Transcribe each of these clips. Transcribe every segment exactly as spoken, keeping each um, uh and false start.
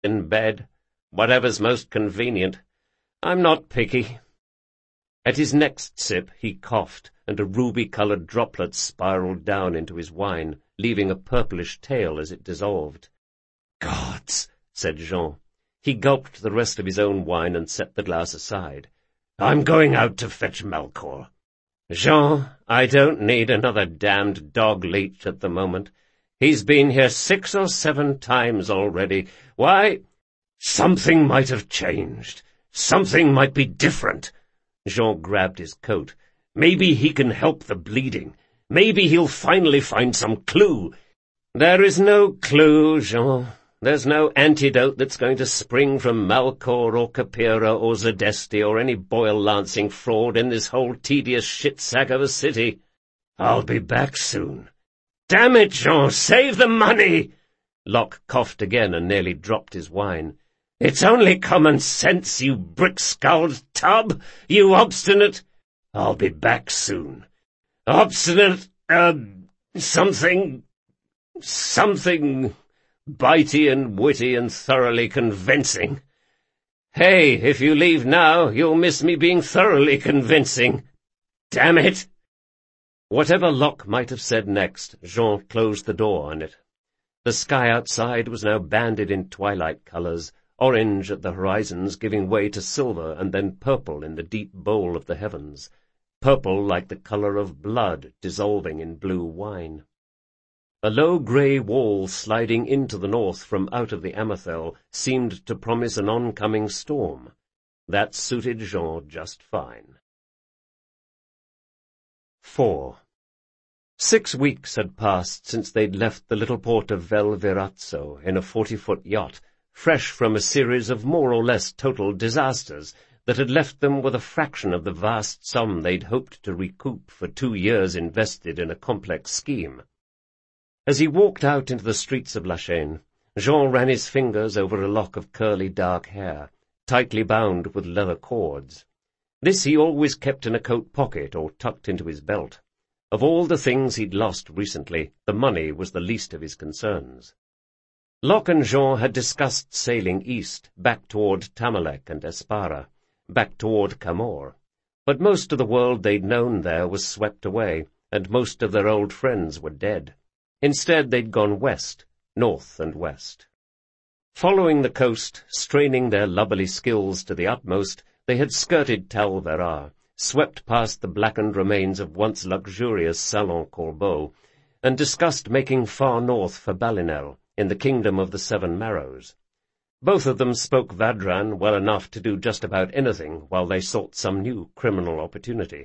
in bed, whatever's most convenient. I'm not picky." At his next sip he coughed, and a ruby-coloured droplet spiralled down into his wine, leaving a purplish tail as it dissolved. "Gods!" said Jean. He gulped the rest of his own wine and set the glass aside. "I'm going out to fetch Malcor." "Jean, I don't need another damned dog-leech at the moment. He's been here six or seven times already. Why, something might have changed. Something might be different." Jean grabbed his coat. "Maybe he can help the bleeding. Maybe he'll finally find some clue." "There is no clue, Jean. There's no antidote that's going to spring from Malcor or Capira or Zadesti or any Boyle-Lancing fraud in this whole tedious shit-sack of a city. I'll be back soon." "Damn it, Jean, save the money!" Locke coughed again and nearly dropped his wine. "It's only common sense, you brick-skulled tub, you obstinate—" "I'll be back soon." "Obstinate, uh, something, something bitey and witty and thoroughly convincing. Hey, if you leave now, you'll miss me being thoroughly convincing. Damn it!" Whatever Locke might have said next, Jean closed the door on it. The sky outside was now banded in twilight colours, orange at the horizons giving way to silver and then purple in the deep bowl of the heavens, purple like the colour of blood dissolving in blue wine. A low grey wall sliding into the north from out of the Amethel seemed to promise an oncoming storm. That suited Jean just fine. Four. Six weeks had passed since they'd left the little port of Vel Verazzo in a forty-foot yacht, fresh from a series of more or less total disasters that had left them with a fraction of the vast sum they'd hoped to recoup for two years invested in a complex scheme. As he walked out into the streets of La Chêne, Jean ran his fingers over a lock of curly dark hair, tightly bound with leather cords. This he always kept in a coat pocket or tucked into his belt. Of all the things he'd lost recently, the money was the least of his concerns. Locke and Jean had discussed sailing east, back toward Tamalek and Espara, back toward Camor. But most of the world they'd known there was swept away, and most of their old friends were dead. Instead they'd gone west, north and west. Following the coast, straining their lubberly skills to the utmost, they had skirted Tal Vera, swept past the blackened remains of once luxurious Salon Corbeau, and discussed making far north for Balinel, in the kingdom of the Seven Marrows. Both of them spoke Vadran well enough to do just about anything while they sought some new criminal opportunity.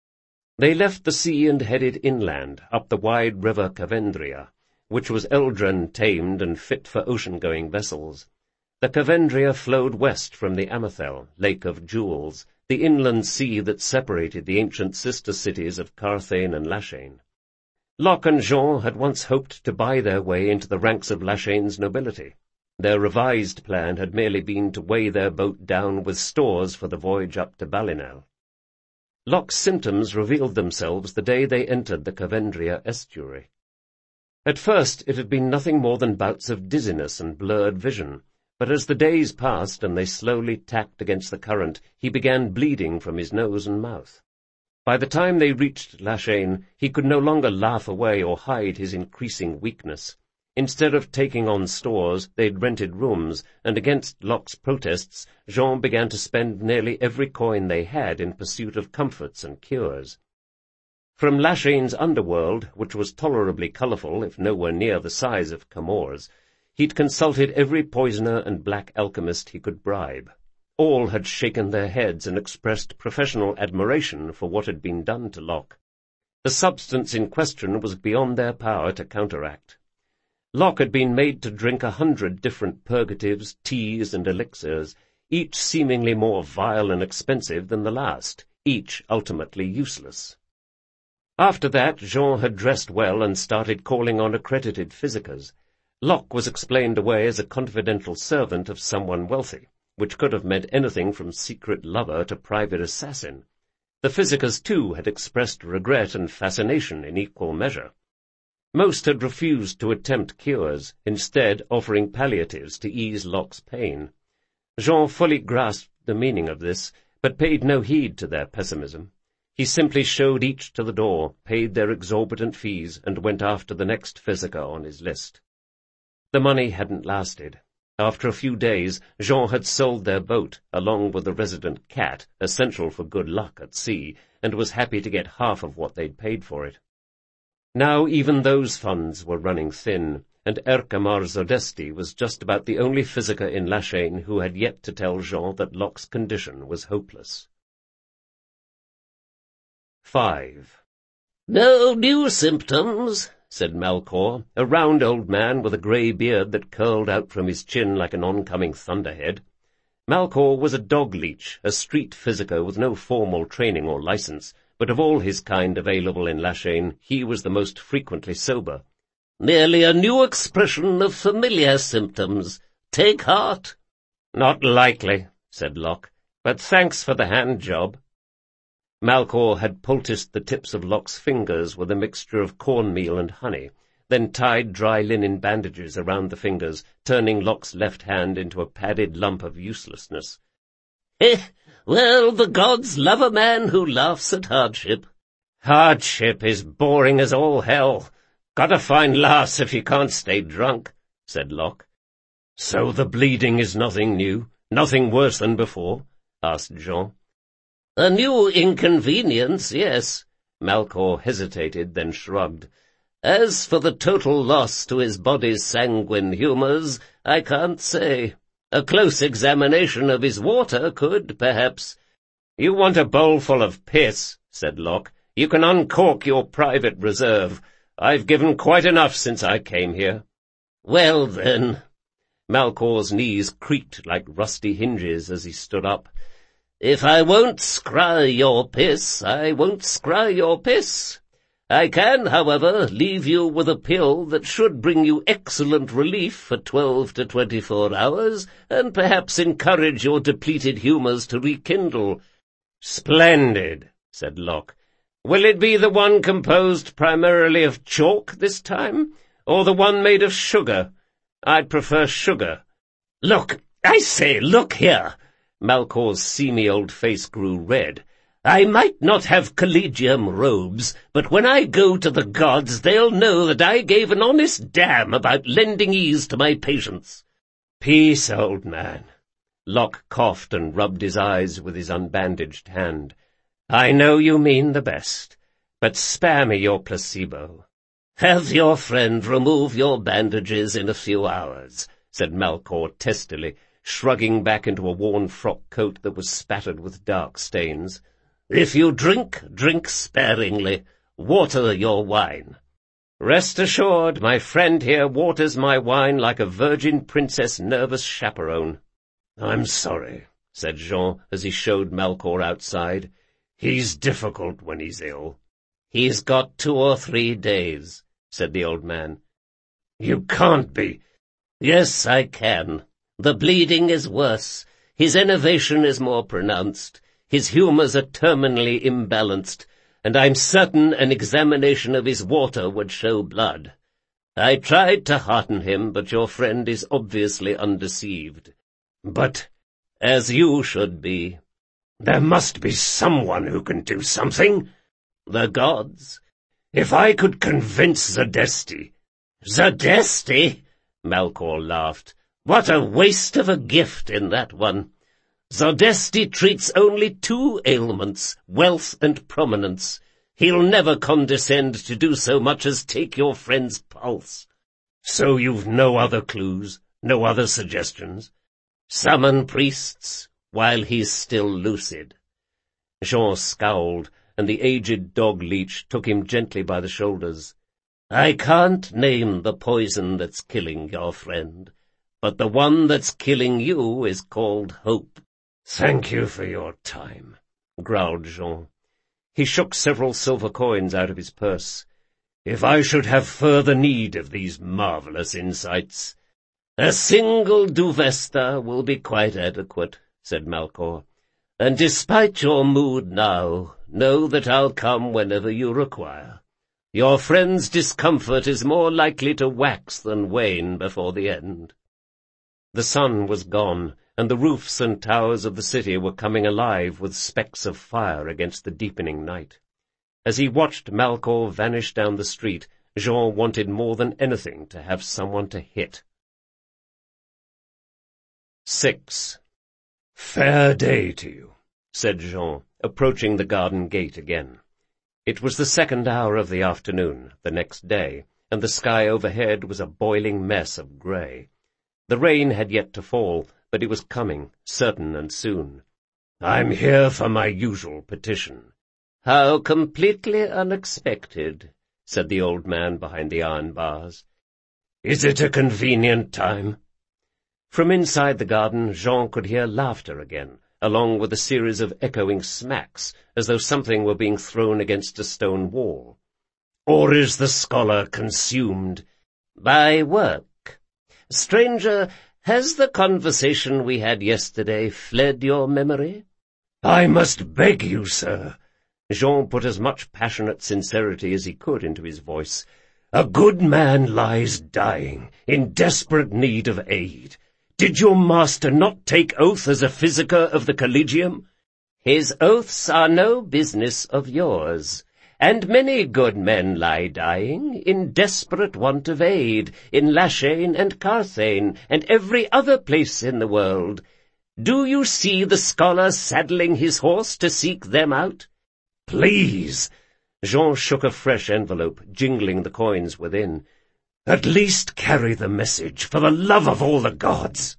They left the sea and headed inland, up the wide river Cavendria, which was Eldren tamed and fit for ocean-going vessels. The Cavendria flowed west from the Amethel, Lake of Jewels, the inland sea that separated the ancient sister cities of Carthage and La Chêne. Locke and Jean had once hoped to buy their way into the ranks of La Chêne's nobility. Their revised plan had merely been to weigh their boat down with stores for the voyage up to Balinel. Locke's symptoms revealed themselves the day they entered the Cavendria estuary. At first it had been nothing more than bouts of dizziness and blurred vision, but as the days passed and they slowly tacked against the current, he began bleeding from his nose and mouth. By the time they reached La Chêne, he could no longer laugh away or hide his increasing weakness. Instead of taking on stores, they'd rented rooms, and against Locke's protests, Jean began to spend nearly every coin they had in pursuit of comforts and cures. From La Chêne's underworld, which was tolerably colourful if nowhere near the size of Camor's, he'd consulted every poisoner and black alchemist he could bribe. All had shaken their heads and expressed professional admiration for what had been done to Locke. The substance in question was beyond their power to counteract. Locke had been made to drink a hundred different purgatives, teas, and elixirs, each seemingly more vile and expensive than the last, each ultimately useless. After that, Jean had dressed well and started calling on accredited physicers. Locke was explained away as a confidential servant of someone wealthy, which could have meant anything from secret lover to private assassin. The physicers, too, had expressed regret and fascination in equal measure. Most had refused to attempt cures, instead offering palliatives to ease Locke's pain. Jean fully grasped the meaning of this, but paid no heed to their pessimism. He simply showed each to the door, paid their exorbitant fees, and went after the next physiker on his list. The money hadn't lasted. After a few days, Jean had sold their boat, along with the resident cat, essential for good luck at sea, and was happy to get half of what they'd paid for it. Now even those funds were running thin, and Ercamar Zodesti was just about the only physiker in Lachane who had yet to tell Jean that Locke's condition was hopeless. Five. "No new symptoms," said Malcor, a round old man with a grey beard that curled out from his chin like an oncoming thunderhead. Malcor was a dog-leech, a street physiker with no formal training or license, but of all his kind available in Lachane, he was the most frequently sober. "Merely a new expression of familiar symptoms. Take heart." "Not likely," said Locke, "but thanks for the hand job." Malcor had poulticed the tips of Locke's fingers with a mixture of cornmeal and honey, then tied dry linen bandages around the fingers, turning Locke's left hand into a padded lump of uselessness. "Eh, well, the gods love a man who laughs at hardship." "Hardship is boring as all hell. Gotta find laughs if you can't stay drunk," said Locke. "So the bleeding is nothing new, nothing worse than before?" asked Jean. "A new inconvenience, yes." Malcor hesitated, then shrugged. "As for the total loss to his body's sanguine humours, I can't say. A close examination of his water could, perhaps—" "You want a bowlful of piss," said Locke. "You can uncork your private reserve. I've given quite enough since I came here." "Well, then—" Malcor's knees creaked like rusty hinges as he stood up. "If I won't scry your piss, I won't scry your piss. I can, however, leave you with a pill that should bring you excellent relief for twelve to twenty-four hours, and perhaps encourage your depleted humours to rekindle." "Splendid," said Locke. "Will it be the one composed primarily of chalk this time, or the one made of sugar? I'd prefer sugar." "Look, I say, look here." Malcor's seamy old face grew red. "I might not have collegium robes, but when I go to the gods they'll know that I gave an honest damn about lending ease to my patients." "Peace, old man." Locke coughed and rubbed his eyes with his unbandaged hand. "I know you mean the best, but spare me your placebo." "Have your friend remove your bandages in a few hours," said Malcor testily, shrugging back into a worn frock coat that was spattered with dark stains. "If you drink, drink sparingly. Water your wine." "Rest assured, my friend here waters my wine like a virgin princess nervous chaperone." "I'm sorry," said Jean as he showed Malcor outside. "He's difficult when he's ill." "He's got two or three days," said the old man. "You can't be—" "Yes, I can. The bleeding is worse. His enervation is more pronounced. His humours are terminally imbalanced, and I'm certain an examination of his water would show blood. I tried to hearten him, but your friend is obviously undeceived." "But—" "As you should be." "There must be someone who can do something." "The gods." "If I could convince Zodesti—" "Zodesti?" Malcor laughed. "What a waste of a gift in that one. Zodesti treats only two ailments, wealth and prominence. He'll never condescend to do so much as take your friend's pulse." "So you've no other clues, no other suggestions?" "Summon priests while he's still lucid." Jean scowled, and the aged dog-leech took him gently by the shoulders. "I can't name the poison that's killing your friend, but the one that's killing you is called hope." "Thank you for your time," growled Jean. He shook several silver coins out of his purse. "If I should have further need of these marvellous insights—" "A single duvesta will be quite adequate," said Malcor. "And despite your mood now, know that I'll come whenever you require. Your friend's discomfort is more likely to wax than wane before the end. The sun was gone, and the roofs and towers of the city were coming alive with specks of fire against the deepening night. As he watched Malchor vanish down the street, Jean wanted more than anything to have someone to hit. Six. "Fair day to you," said Jean, approaching the garden gate again. It was the second hour of the afternoon, the next day, and the sky overhead was a boiling mess of grey. The rain had yet to fall, but it was coming, certain and soon. "I'm here for my usual petition." "How completely unexpected," said the old man behind the iron bars. "Is it a convenient time?" From inside the garden, Jean could hear laughter again, along with a series of echoing smacks, as though something were being thrown against a stone wall. "Or is the scholar consumed?" "By work. Stranger, has the conversation we had yesterday fled your memory?" "I must beg you, sir." Jean put as much passionate sincerity as he could into his voice. "A good man lies dying, in desperate need of aid. Did your master not take oath as a physicer of the Collegium?" "His oaths are no business of yours, and many good men lie dying, in desperate want of aid, in Lachane and Carthane, and every other place in the world. Do you see the scholar saddling his horse to seek them out?" "Please!" Jean shook a fresh envelope, jingling the coins within. "At least carry the message, for the love of all the gods!"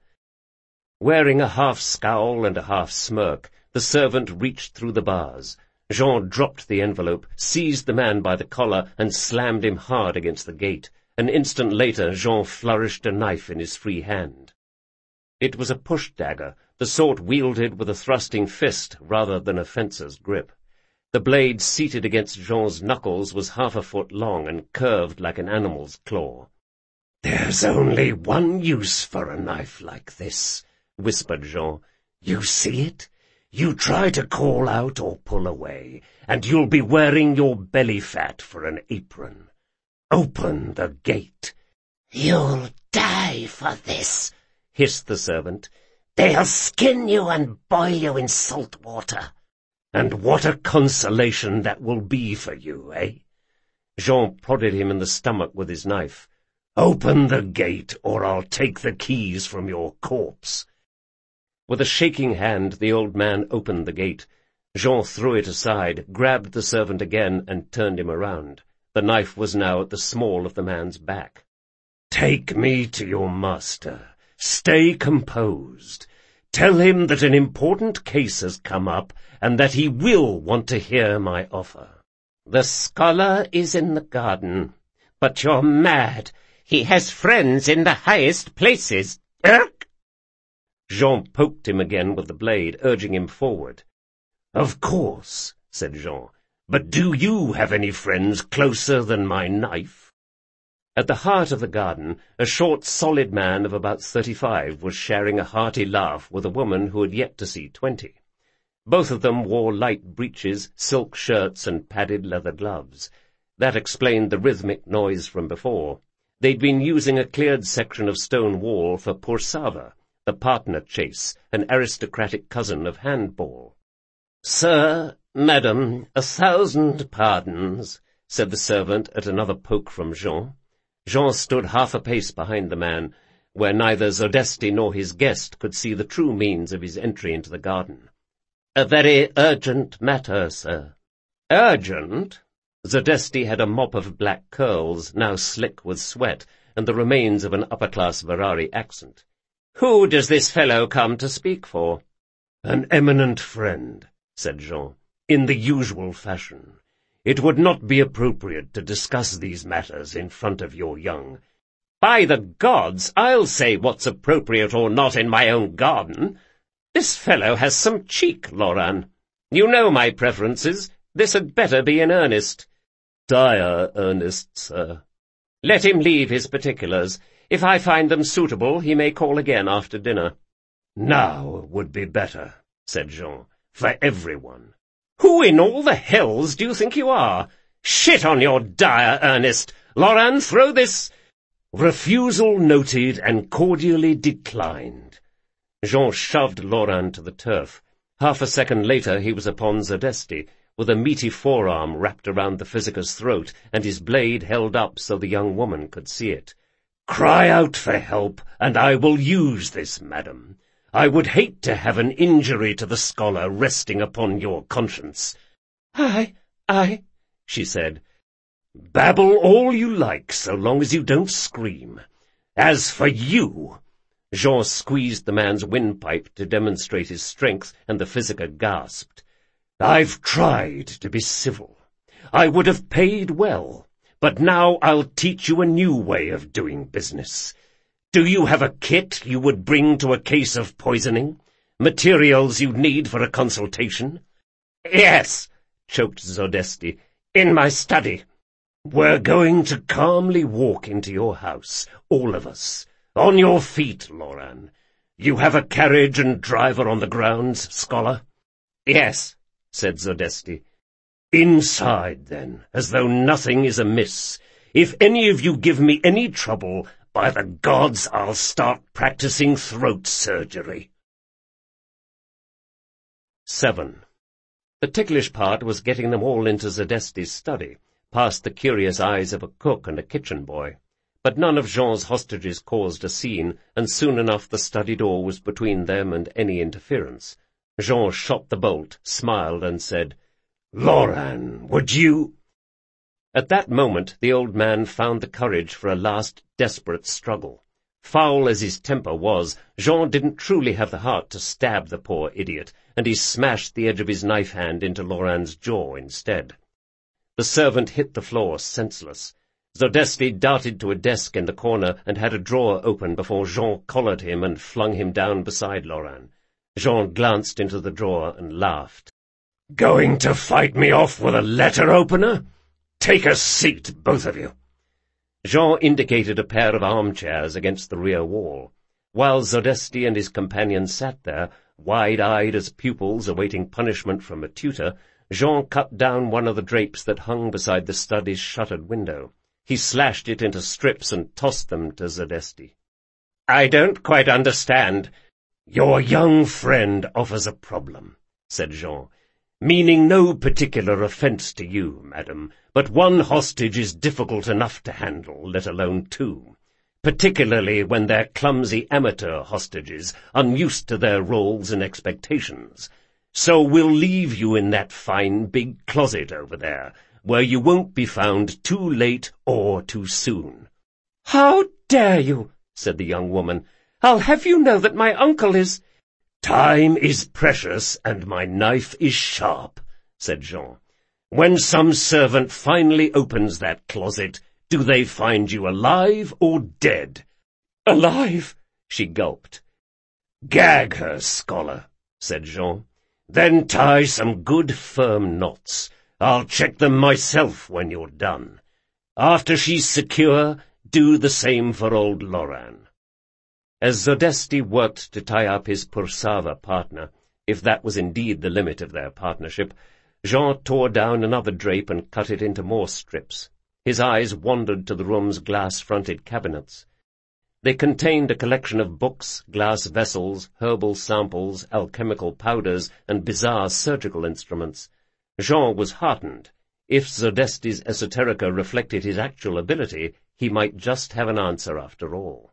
Wearing a half-scowl and a half-smirk, the servant reached through the bars. Jean dropped the envelope, seized the man by the collar, and slammed him hard against the gate. An instant later, Jean flourished a knife in his free hand. It was a push-dagger, the sort wielded with a thrusting fist rather than a fencer's grip. The blade seated against Jean's knuckles was half a foot long and curved like an animal's claw. "There's only one use for a knife like this," whispered Jean. "You see it? You try to call out or pull away, and you'll be wearing your belly fat for an apron. Open the gate." "You'll die for this," hissed the servant. "They'll skin you and boil you in salt water." "And what a consolation that will be for you, eh?" Jean prodded him in the stomach with his knife. "Open the gate, or I'll take the keys from your corpse." With a shaking hand, the old man opened the gate. Jean threw it aside, grabbed the servant again, and turned him around. The knife was now at the small of the man's back. "Take me to your master. Stay composed. Tell him that an important case has come up, and that he will want to hear my offer." "The scholar is in the garden. But you're mad. He has friends in the highest places." Erk! Jean poked him again with the blade, urging him forward. "Of course," said Jean. "But do you have any friends closer than my knife?" At the heart of the garden, a short, solid man of about thirty-five was sharing a hearty laugh with a woman who had yet to see twenty. Both of them wore light breeches, silk shirts, and padded leather gloves. That explained the rhythmic noise from before. They'd been using a cleared section of stone wall for Pursava, the partner chase, an aristocratic cousin of handball. "Sir, madam, a thousand pardons," said the servant at another poke from Jean. Jean stood half a pace behind the man, where neither Zodesti nor his guest could see the true means of his entry into the garden. "A very urgent matter, sir." "Urgent?" Zodesti had a mop of black curls, now slick with sweat, and the remains of an upper-class Verari accent. "Who does this fellow come to speak for?" "An eminent friend," said Jean, "in the usual fashion. It would not be appropriate to discuss these matters in front of your young—" "By the gods, I'll say what's appropriate or not in my own garden. This fellow has some cheek, Laurent. You know my preferences. This had better be in earnest." "Dire earnest, sir." "Let him leave his particulars. If I find them suitable, he may call again after dinner." "Now would be better," said Jean, "for everyone." "Who in all the hells do you think you are? Shit on your dire earnest! Laurent, throw this—" "Refusal noted and cordially declined." Jean shoved Laurent to the turf. Half a second later he was upon Zadesti, with a meaty forearm wrapped around the physicker's throat, and his blade held up so the young woman could see it. "Cry out for help, and I will use this, madam. I would hate to have an injury to the scholar resting upon your conscience." "I, I," she said. "Babble all you like, so long as you don't scream. As for you—" Jean squeezed the man's windpipe to demonstrate his strength, and the physicker gasped. "I've tried to be civil. I would have paid well, but now I'll teach you a new way of doing business. Do you have a kit you would bring to a case of poisoning? Materials you'd need for a consultation?" "Yes," choked Zadesti, "in my study." "We're going to calmly walk into your house, all of us. On your feet, Laurent. You have a carriage and driver on the grounds, scholar?" "Yes," said Zadesti. "Inside, then, as though nothing is amiss. If any of you give me any trouble, by the gods, I'll start practicing throat surgery." Seven. The ticklish part was getting them all into Zadesti's study, past the curious eyes of a cook and a kitchen boy. But none of Jean's hostages caused a scene, and soon enough the study door was between them and any interference. Jean shot the bolt, smiled, and said, "Laurent, would you—" At that moment the old man found the courage for a last desperate struggle. Foul as his temper was, Jean didn't truly have the heart to stab the poor idiot, and he smashed the edge of his knife-hand into Laurent's jaw instead. The servant hit the floor senseless. Zadesti darted to a desk in the corner and had a drawer open before Jean collared him and flung him down beside Laurent. Jean glanced into the drawer and laughed. "Going to fight me off with a letter-opener? Take a seat, both of you." Jean indicated a pair of armchairs against the rear wall. While Zadesti and his companion sat there, wide-eyed as pupils awaiting punishment from a tutor, Jean cut down one of the drapes that hung beside the study's shuttered window. He slashed it into strips and tossed them to Zadesti. "I don't quite understand." "Your young friend offers a problem," said Jean, "meaning no particular offence to you, madam, but one hostage is difficult enough to handle, let alone two, particularly when they're clumsy amateur hostages, unused to their roles and expectations. So we'll leave you in that fine big closet over there, where you won't be found too late or too soon." "How dare you?" said the young woman. "I'll have you know that my uncle is—" "Time is precious, and my knife is sharp," said Jean. "When some servant finally opens that closet, do they find you alive or dead?" "Alive," she gulped. "Gag her, scholar," said Jean. "Then tie some good firm knots. I'll check them myself when you're done. After she's secure, do the same for old Laurent." As Zadesti worked to tie up his Pursava partner, if that was indeed the limit of their partnership, Jean tore down another drape and cut it into more strips. His eyes wandered to the room's glass-fronted cabinets. They contained a collection of books, glass vessels, herbal samples, alchemical powders, and bizarre surgical instruments. Jean was heartened. If Zadesti's esoterica reflected his actual ability, he might just have an answer after all.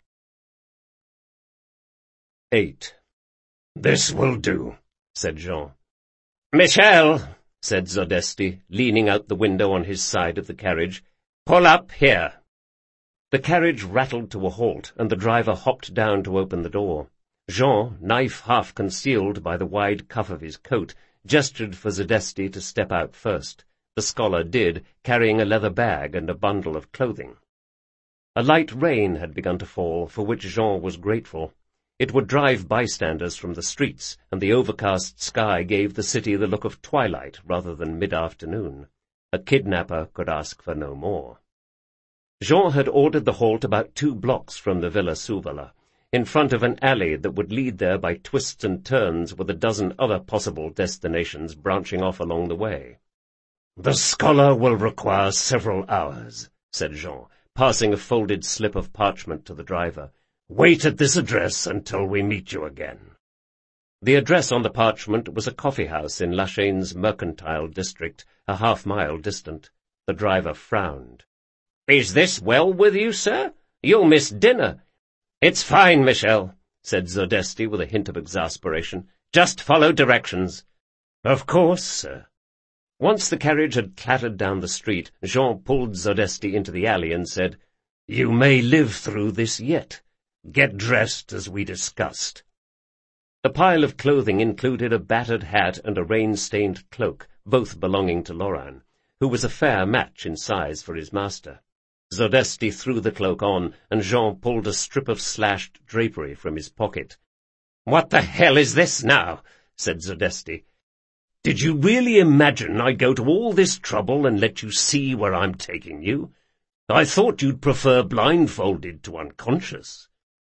Eight. "This will do," said Jean. "Michel," said Zadesti, leaning out the window on his side of the carriage, "pull up here." The carriage rattled to a halt, and the driver hopped down to open the door. Jean, knife half concealed by the wide cuff of his coat, gestured for Zadesti to step out first. The scholar did, carrying a leather bag and a bundle of clothing. A light rain had begun to fall, for which Jean was grateful. It would drive bystanders from the streets, and the overcast sky gave the city the look of twilight rather than mid-afternoon. A kidnapper could ask for no more. Jean had ordered the halt about two blocks from the Villa Suvala, in front of an alley that would lead there by twists and turns with a dozen other possible destinations branching off along the way. "The scholar will require several hours," said Jean, passing a folded slip of parchment to the driver. "Wait at this address until we meet you again." The address on the parchment was a coffee-house in Lachane's mercantile district, a half-mile distant. The driver frowned. "Is this well with you, sir? You'll miss dinner." "It's fine, Michel," said Zodesti with a hint of exasperation. "Just follow directions." "Of course, sir." Once the carriage had clattered down the street, Jean pulled Zodesti into the alley and said, "You may live through this yet. Get dressed as we discussed." The pile of clothing included a battered hat and a rain-stained cloak, both belonging to Laurent, who was a fair match in size for his master. Zodesti threw the cloak on, and Jean pulled a strip of slashed drapery from his pocket. "What the hell is this now?" said Zodesti. "Did you really imagine I'd go to all this trouble and let you see where I'm taking you? I thought you'd prefer blindfolded to unconscious."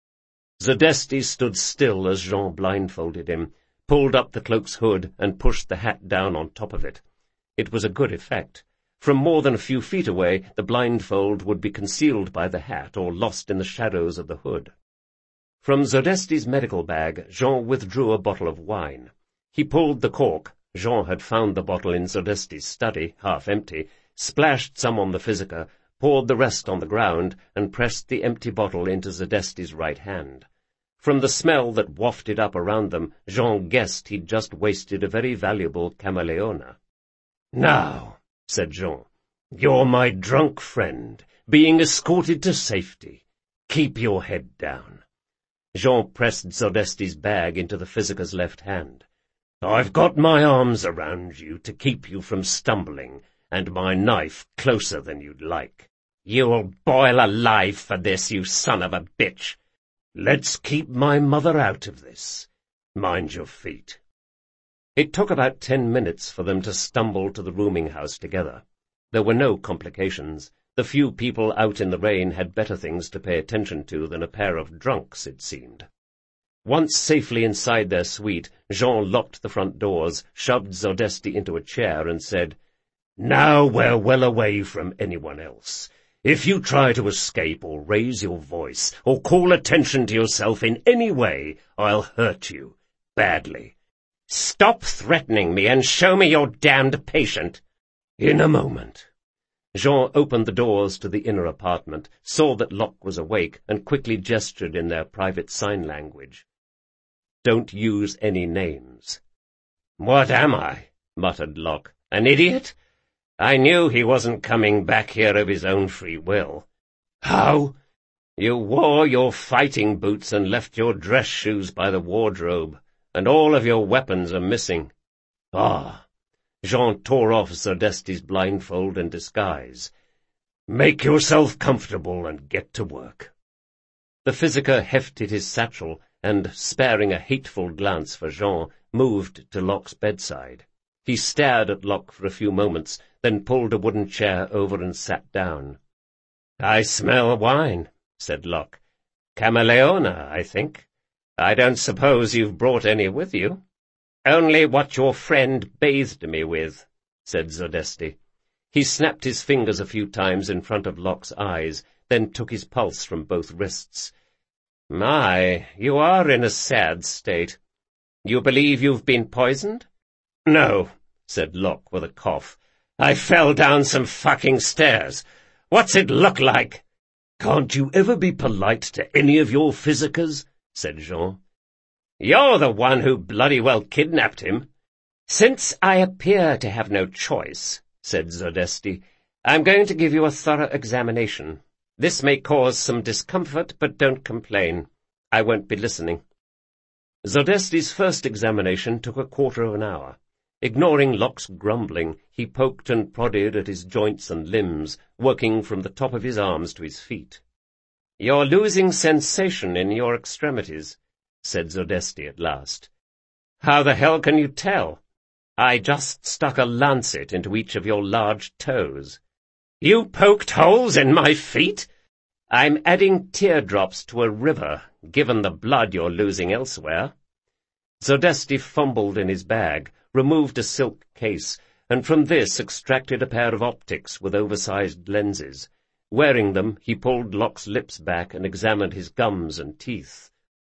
Zodesti stood still as Jean blindfolded him, pulled up the cloak's hood, and pushed the hat down on top of it. It was a good effect. From more than a few feet away, the blindfold would be concealed by the hat or lost in the shadows of the hood. From Zodesti's medical bag, Jean withdrew a bottle of wine. He pulled the cork. Jean had found the bottle in Zodesti's study, half empty, splashed some on the Physica, poured the rest on the ground, and pressed the empty bottle into Zodesti's right hand. From the smell that wafted up around them, Jean guessed he'd just wasted a very valuable Camaleona. "Now," said Jean, "you're my drunk friend, being escorted to safety. Keep your head down." Jean pressed Zodesti's bag into the Physica's left hand. "I've got my arms around you to keep you from stumbling, and my knife closer than you'd like." "You'll boil alive for this, you son of a bitch." "Let's keep my mother out of this. Mind your feet." It took about ten minutes for them to stumble to the rooming house together. There were no complications. The few people out in the rain had better things to pay attention to than a pair of drunks, it seemed. Once safely inside their suite, Jean locked the front doors, shoved Zodesti into a chair, and said, "Now we're well away from anyone else. If you try to escape or raise your voice or call attention to yourself in any way, I'll hurt you. Badly." "Stop threatening me and show me your damned patient." "In a moment." Jean opened the doors to the inner apartment, saw that Locke was awake, and quickly gestured in their private sign language. "Don't use any names." "What am I?" muttered Locke. "An idiot? I knew he wasn't coming back here of his own free will." "How?" "You wore your fighting boots and left your dress shoes by the wardrobe, and all of your weapons are missing." "Ah." Jean tore off Zodesti's blindfold and disguise. "Make yourself comfortable and get to work." The Physica hefted his satchel and, sparing a hateful glance for Jean, moved to Locke's bedside. He stared at Locke for a few moments, then pulled a wooden chair over and sat down. "I smell wine," said Locke. "Camaleona, I think. I don't suppose you've brought any with you." "Only what your friend bathed me with," said Zodesti. He snapped his fingers a few times in front of Locke's eyes, then took his pulse from both wrists. "My, you are in a sad state. You believe you've been poisoned?" "No," said Locke with a cough. "I fell down some fucking stairs. What's it look like?" "Can't you ever be polite to any of your Physicas?" said Jean. "You're the one who bloody well kidnapped him." "Since I appear to have no choice," said Zodesti, "I'm going to give you a thorough examination. This may cause some discomfort, but don't complain. I won't be listening." Zodesti's first examination took a quarter of an hour. Ignoring Locke's grumbling, he poked and prodded at his joints and limbs, working from the top of his arms to his feet. "You're losing sensation in your extremities," said Zodesti at last. "How the hell can you tell? I just stuck a lancet into each of your large toes." "You poked holes in my feet?" "I'm adding teardrops to a river, given the blood you're losing elsewhere." Zodesti fumbled in his bag, removed a silk case, and from this extracted a pair of optics with oversized lenses. Wearing them, he pulled Locke's lips back and examined his gums and teeth.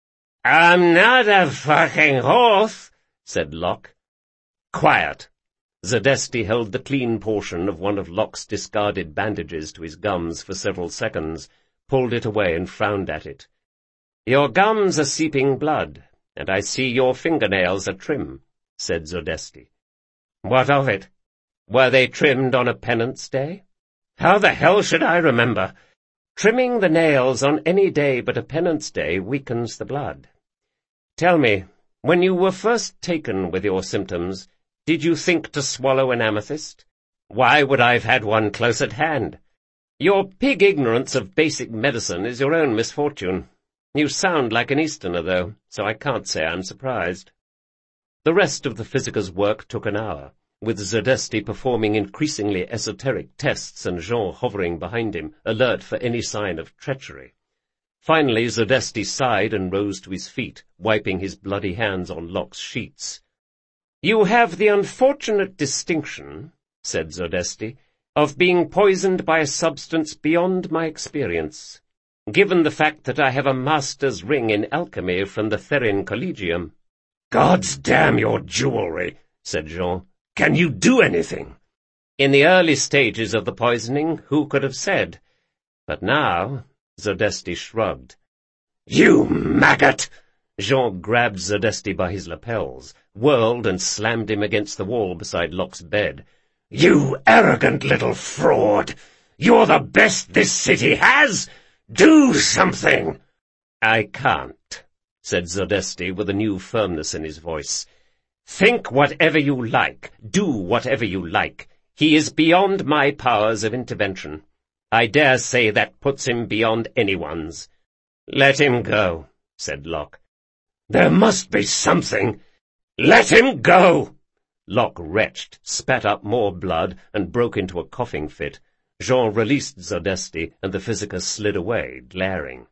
"I'm not a fucking horse," said Locke. "Quiet." Zerdesti held the clean portion of one of Locke's discarded bandages to his gums for several seconds, pulled it away and frowned at it. "Your gums are seeping blood, and I see your fingernails are trim," said Zerdesti. "What of it? Were they trimmed on a penance day?" "How the hell should I remember?" "Trimming the nails on any day but a penance day weakens the blood. Tell me, when you were first taken with your symptoms, did you think to swallow an amethyst? Why would I have had one close at hand?" "Your pig ignorance of basic medicine is your own misfortune. You sound like an Easterner, though, so I can't say I'm surprised." The rest of the physicker's work took an hour, with Zerdesti performing increasingly esoteric tests and Jean hovering behind him, alert for any sign of treachery. Finally, Zerdesti sighed and rose to his feet, wiping his bloody hands on Locke's sheets. "You have the unfortunate distinction," said Zerdesti, "of being poisoned by a substance beyond my experience, given the fact that I have a master's ring in alchemy from the Therin Collegium." "Gods damn your jewelry," said Jean. "Can you do anything?" "In the early stages of the poisoning, who could have said? But now—" Zerdesti shrugged. "You maggot!" Jean grabbed Zerdesti by his lapels, whirled and slammed him against the wall beside Locke's bed. "You arrogant little fraud! You're the best this city has! Do something!" "I can't," said Zerdesti with a new firmness in his voice. "Think whatever you like, do whatever you like. He is beyond my powers of intervention. I dare say that puts him beyond anyone's." "Let him go," said Locke. "There must be something. Let him go!" Locke retched, spat up more blood, and broke into a coughing fit. Jean released Zerdesti, and the physicker slid away, glaring.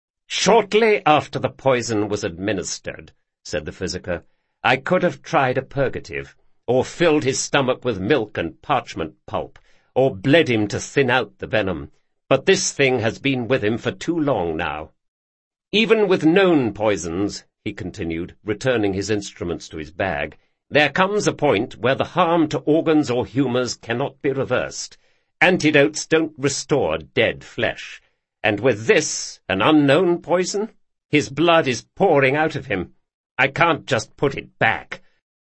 "Shortly after the poison was administered," said the physicker, "I could have tried a purgative, or filled his stomach with milk and parchment pulp, or bled him to thin out the venom, but this thing has been with him for too long now. Even with known poisons," he continued, returning his instruments to his bag, "there comes a point where the harm to organs or humours cannot be reversed. Antidotes don't restore dead flesh. And with this, an unknown poison, his blood is pouring out of him. I can't just put it back."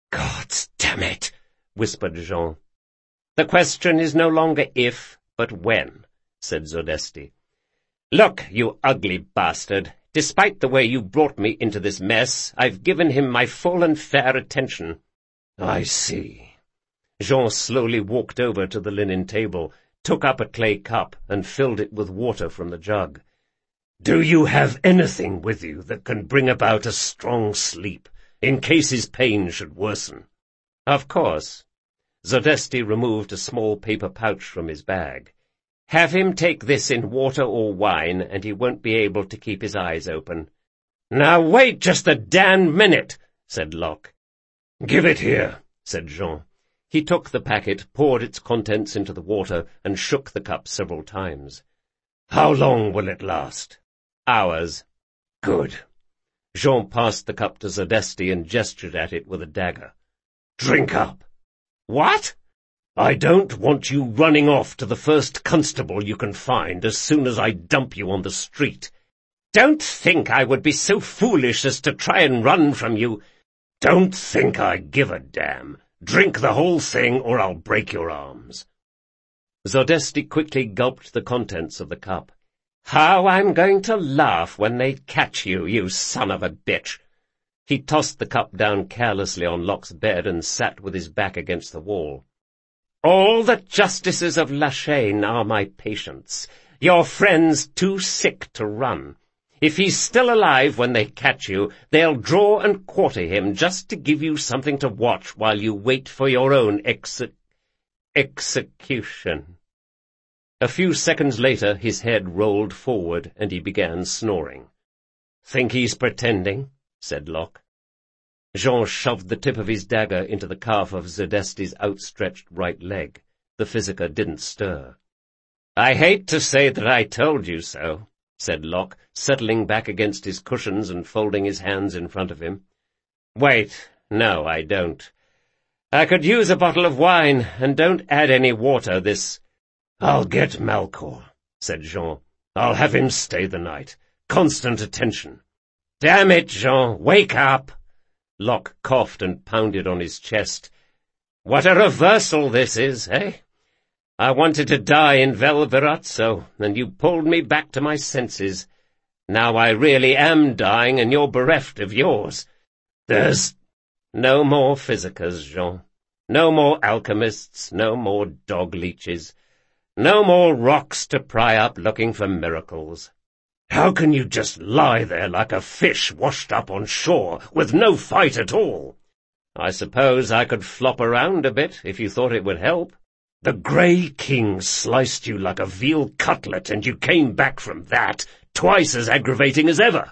"Gods damn it," whispered Jean. "The question is no longer if, but when," said Zerdesti. "Look, you ugly bastard, despite the way you brought me into this mess, I've given him my full and fair attention." "I see." Jean slowly walked over to the linen table, took up a clay cup, and filled it with water from the jug. "Do you have anything with you that can bring about a strong sleep, in case his pain should worsen?" "Of course." Zerdesti removed a small paper pouch from his bag. "Have him take this in water or wine, and he won't be able to keep his eyes open." "Now wait just a damned minute," said Locke. "Give it here," said Jean. He took the packet, poured its contents into the water, and shook the cup several times. "How long will it last?" "Hours." "Good." Jean passed the cup to Zerdesti and gestured at it with a dagger. "Drink up." "What?" "I don't want you running off to the first constable you can find as soon as I dump you on the street." "Don't think I would be so foolish as to try and run from you." "Don't think I give a damn. Drink the whole thing or I'll break your arms." Zerdesti quickly gulped the contents of the cup. "How I'm going to laugh when they catch you, you son of a bitch!" He tossed the cup down carelessly on Locke's bed and sat with his back against the wall. "All the justices of Lachane are my patients. Your friend's too sick to run. If he's still alive when they catch you, they'll draw and quarter him just to give you something to watch while you wait for your own exe- execution." A few seconds later his head rolled forward and he began snoring. "Think he's pretending?" said Locke. Jean shoved the tip of his dagger into the calf of Zodesti's outstretched right leg. The Physiker didn't stir. "I hate to say that I told you so," said Locke, settling back against his cushions and folding his hands in front of him. "Wait, no, I don't. I could use a bottle of wine, and don't add any water this—" "I'll get Malcor," said Jean. "I'll have him stay the night. Constant attention." "Damn it, Jean, wake up!" Locke coughed and pounded on his chest. "What a reversal this is, eh? I wanted to die in Vel Verazzo, and you pulled me back to my senses. Now I really am dying, and you're bereft of yours. There's no more Physicers, Jean. No more alchemists, no more dog leeches. No more rocks to pry up looking for miracles. How can you just lie there like a fish washed up on shore, with no fight at all? I suppose I could flop around a bit, if you thought it would help. The Grey King sliced you like a veal cutlet, and you came back from that, twice as aggravating as ever.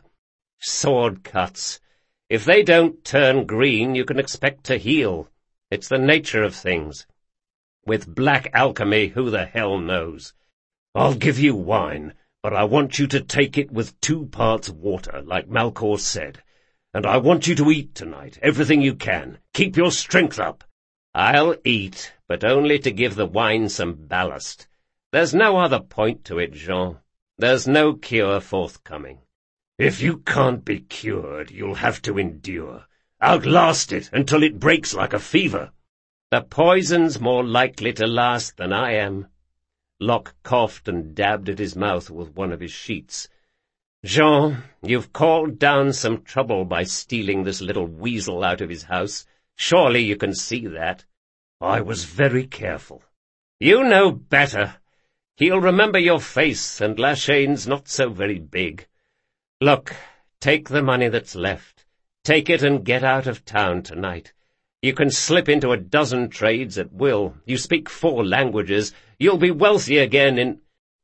Sword cuts. If they don't turn green, you can expect to heal. It's the nature of things. With black alchemy, who the hell knows? I'll give you wine, but I want you to take it with two parts water, like Malcor said. And I want you to eat tonight, everything you can. Keep your strength up. I'll eat, but only to give the wine some ballast. There's no other point to it, Jean. There's no cure forthcoming. If you can't be cured, you'll have to endure. Outlast it until it breaks like a fever. The poison's more likely to last than I am. Locke coughed and dabbed at his mouth with one of his sheets. Jean, you've called down some trouble by stealing this little weasel out of his house. Surely you can see that. I was very careful. You know better. He'll remember your face, and Lashane's not so very big. Look, take the money that's left. Take it and get out of town tonight. You can slip into a dozen trades at will. You speak four languages. You'll be wealthy again in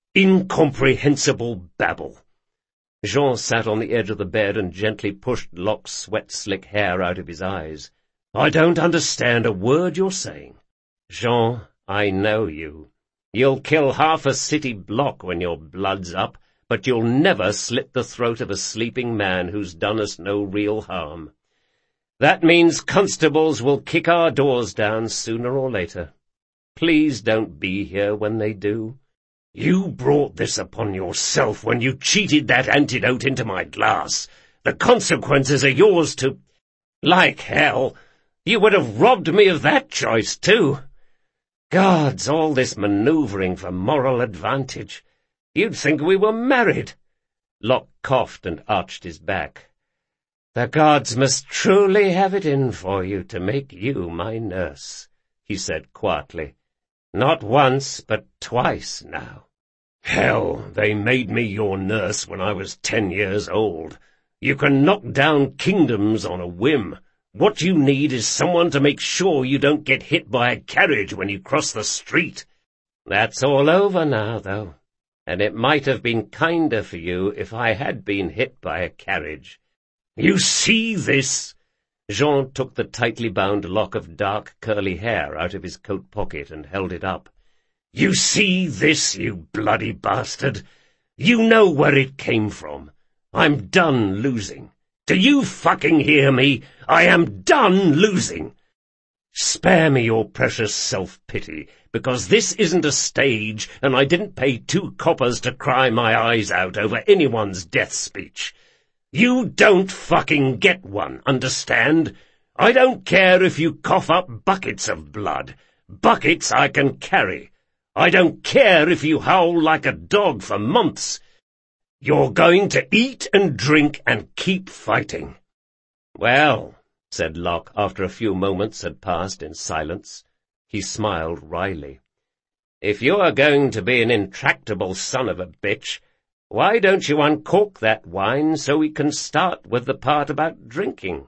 incomprehensible babble. Jean sat on the edge of the bed and gently pushed Locke's sweat-slick hair out of his eyes. I don't understand a word you're saying. Jean, I know you. You'll kill half a city block when your blood's up, but you'll never slit the throat of a sleeping man who's done us no real harm. That means constables will kick our doors down sooner or later. Please don't be here when they do. You brought this upon yourself when you cheated that antidote into my glass. The consequences are yours to— Like hell! You would have robbed me of that choice, too. Gods, all this manoeuvring for moral advantage. You'd think we were married. Locke coughed and arched his back. The gods must truly have it in for you to make you my nurse, he said quietly. Not once, but twice now. Hell, they made me your nurse when I was ten years old. You can knock down kingdoms on a whim. What you need is someone to make sure you don't get hit by a carriage when you cross the street. That's all over now, though, and it might have been kinder for you if I had been hit by a carriage. You see this? Jean took the tightly bound lock of dark curly hair out of his coat pocket and held it up. You see this, you bloody bastard? You know where it came from. I'm done losing. Do you fucking hear me? I am done losing. Spare me your precious self-pity, because this isn't a stage, and I didn't pay two coppers to cry my eyes out over anyone's death speech. You don't fucking get one, understand? I don't care if you cough up buckets of blood. Buckets I can carry. I don't care if you howl like a dog for months. You're going to eat and drink and keep fighting. Well, said Locke after a few moments had passed in silence. He smiled wryly. If you're going to be an intractable son of a bitch, why don't you uncork that wine so we can start with the part about drinking?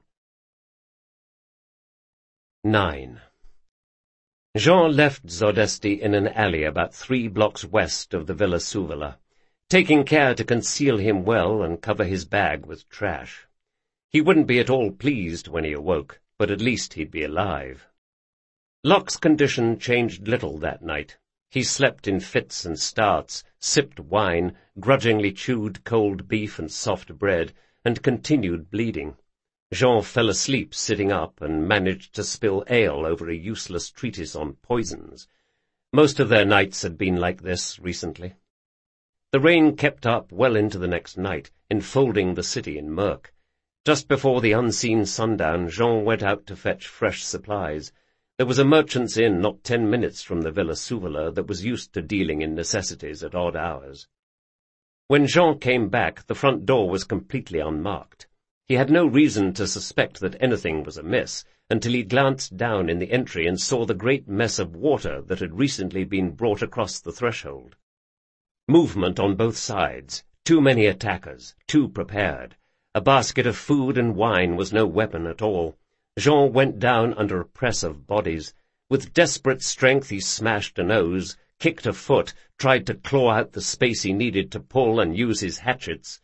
Nine. Jean left Zodesti in an alley about three blocks west of the Villa Suvela, taking care to conceal him well and cover his bag with trash. He wouldn't be at all pleased when he awoke, but at least he'd be alive. Locke's condition changed little that night. He slept in fits and starts, sipped wine, grudgingly chewed cold beef and soft bread, and continued bleeding. Jean fell asleep sitting up and managed to spill ale over a useless treatise on poisons. Most of their nights had been like this recently. The rain kept up well into the next night, enfolding the city in murk. Just before the unseen sundown, Jean went out to fetch fresh supplies. There was a merchant's inn not ten minutes from the Villa Souvala that was used to dealing in necessities at odd hours. When Jean came back, the front door was completely unmarked. He had no reason to suspect that anything was amiss until he glanced down in the entry and saw the great mess of water that had recently been brought across the threshold. Movement on both sides, too many attackers, too prepared. A basket of food and wine was no weapon at all. Jean went down under a press of bodies. With desperate strength he smashed a nose, kicked a foot, tried to claw out the space he needed to pull and use his hatchets.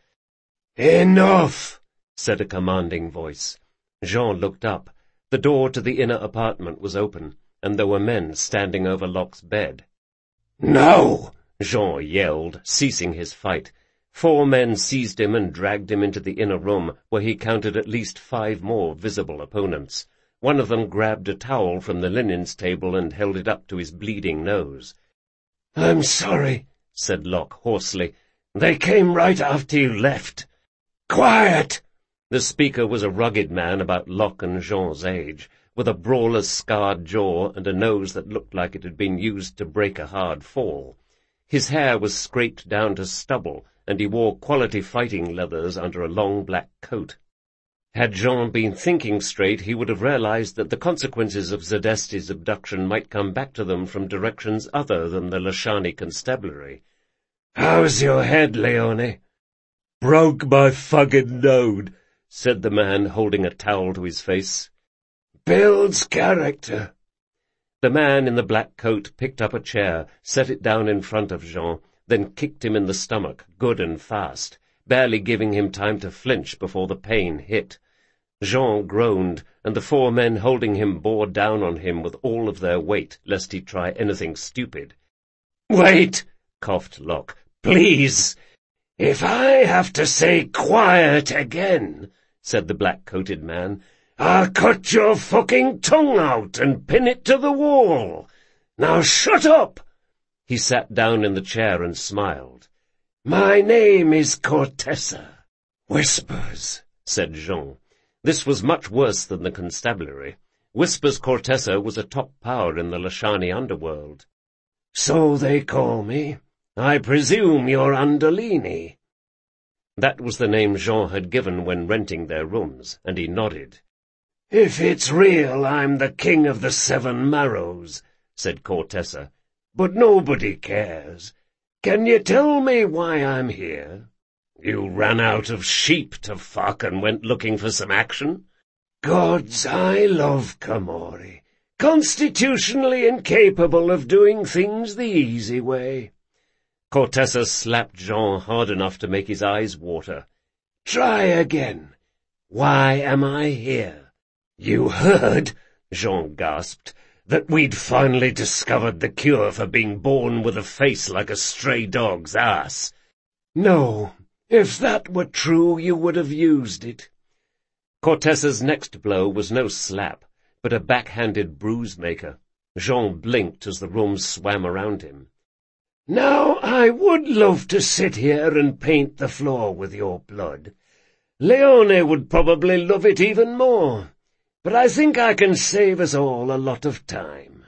"Enough!" said a commanding voice. Jean looked up. The door to the inner apartment was open, and there were men standing over Locke's bed. "No!" Jean yelled, ceasing his fight. Four men seized him and dragged him into the inner room, where he counted at least five more visible opponents. One of them grabbed a towel from the linens table and held it up to his bleeding nose. "I'm sorry," said Locke hoarsely. "They came right after you left." "Quiet!" The speaker was a rugged man about Locke and Jean's age, with a brawler's scarred jaw and a nose that looked like it had been used to break a hard fall. His hair was scraped down to stubble, and he wore quality fighting leathers under a long black coat. Had Jean been thinking straight, he would have realized that the consequences of Zadesti's abduction might come back to them from directions other than the Lashani Constabulary. "How's your head, Leone?" "Broke my fucking node," said the man, holding a towel to his face. "Builds character." The man in the black coat picked up a chair, set it down in front of Jean, then kicked him in the stomach, good and fast, barely giving him time to flinch before the pain hit. Jean groaned, and the four men holding him bore down on him with all of their weight, lest he try anything stupid. "Wait," coughed Locke. "Please. If I have to say quiet again," said the black-coated man, "I'll cut your fucking tongue out and pin it to the wall. Now shut up." He sat down in the chair and smiled. "My name is Cortessa." "Whispers," said Jean. This was much worse than the constabulary. Whispers Cortessa was a top power in the Lashani underworld. "So they call me. I presume you're Undolini." That was the name Jean had given when renting their rooms, and he nodded. "If it's real, I'm the king of the Seven Marrows," said Cortessa. "But nobody cares. Can you tell me why I'm here?" "You ran out of sheep to fuck and went looking for some action?" "Gods, I love Camorri. Constitutionally incapable of doing things the easy way." Cortessa slapped Jean hard enough to make his eyes water. "Try again. Why am I here?" "You heard," Jean gasped, "that we'd finally discovered the cure for being born with a face like a stray dog's ass." "No. If that were true, you would have used it." Cortessa's next blow was no slap, but a backhanded bruise-maker. Jean blinked as the room swam around him. "Now, I would love to sit here and paint the floor with your blood. Leone would probably love it even more. But I think I can save us all a lot of time."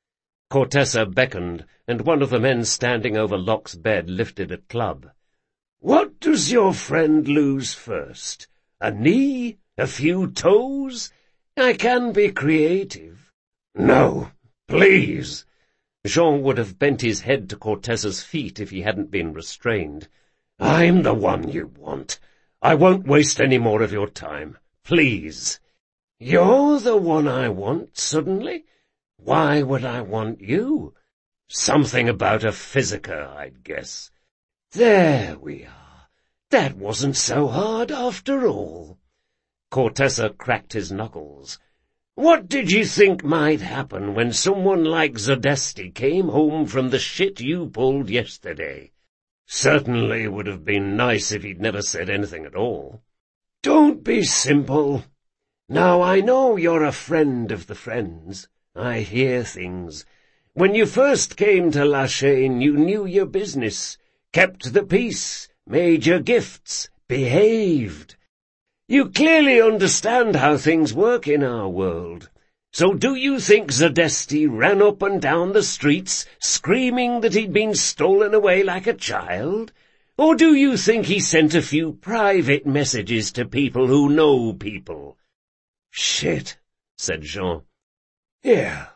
Cortessa beckoned, and one of the men standing over Locke's bed lifted a club. "What does your friend lose first? A knee? A few toes? I can be creative." "No, please." Jean would have bent his head to Cortessa's feet if he hadn't been restrained. "I'm the one you want. I won't waste any more of your time. Please." "You're the one I want, suddenly? Why would I want you?" "Something about a physica, I'd guess." "There we are. That wasn't so hard after all." Cortesa cracked his knuckles. "What did you think might happen when someone like Zadesti came home from the shit you pulled yesterday? Certainly would have been nice if he'd never said anything at all. Don't be simple. Now I know you're a friend of the friends. I hear things. When you first came to La Chaine, you knew your business, kept the peace, made your gifts, behaved. You clearly understand how things work in our world. So do you think Zadesti ran up and down the streets screaming that he'd been stolen away like a child? Or do you think he sent a few private messages to people who know people?" "Shit," said Jean. "Yeah.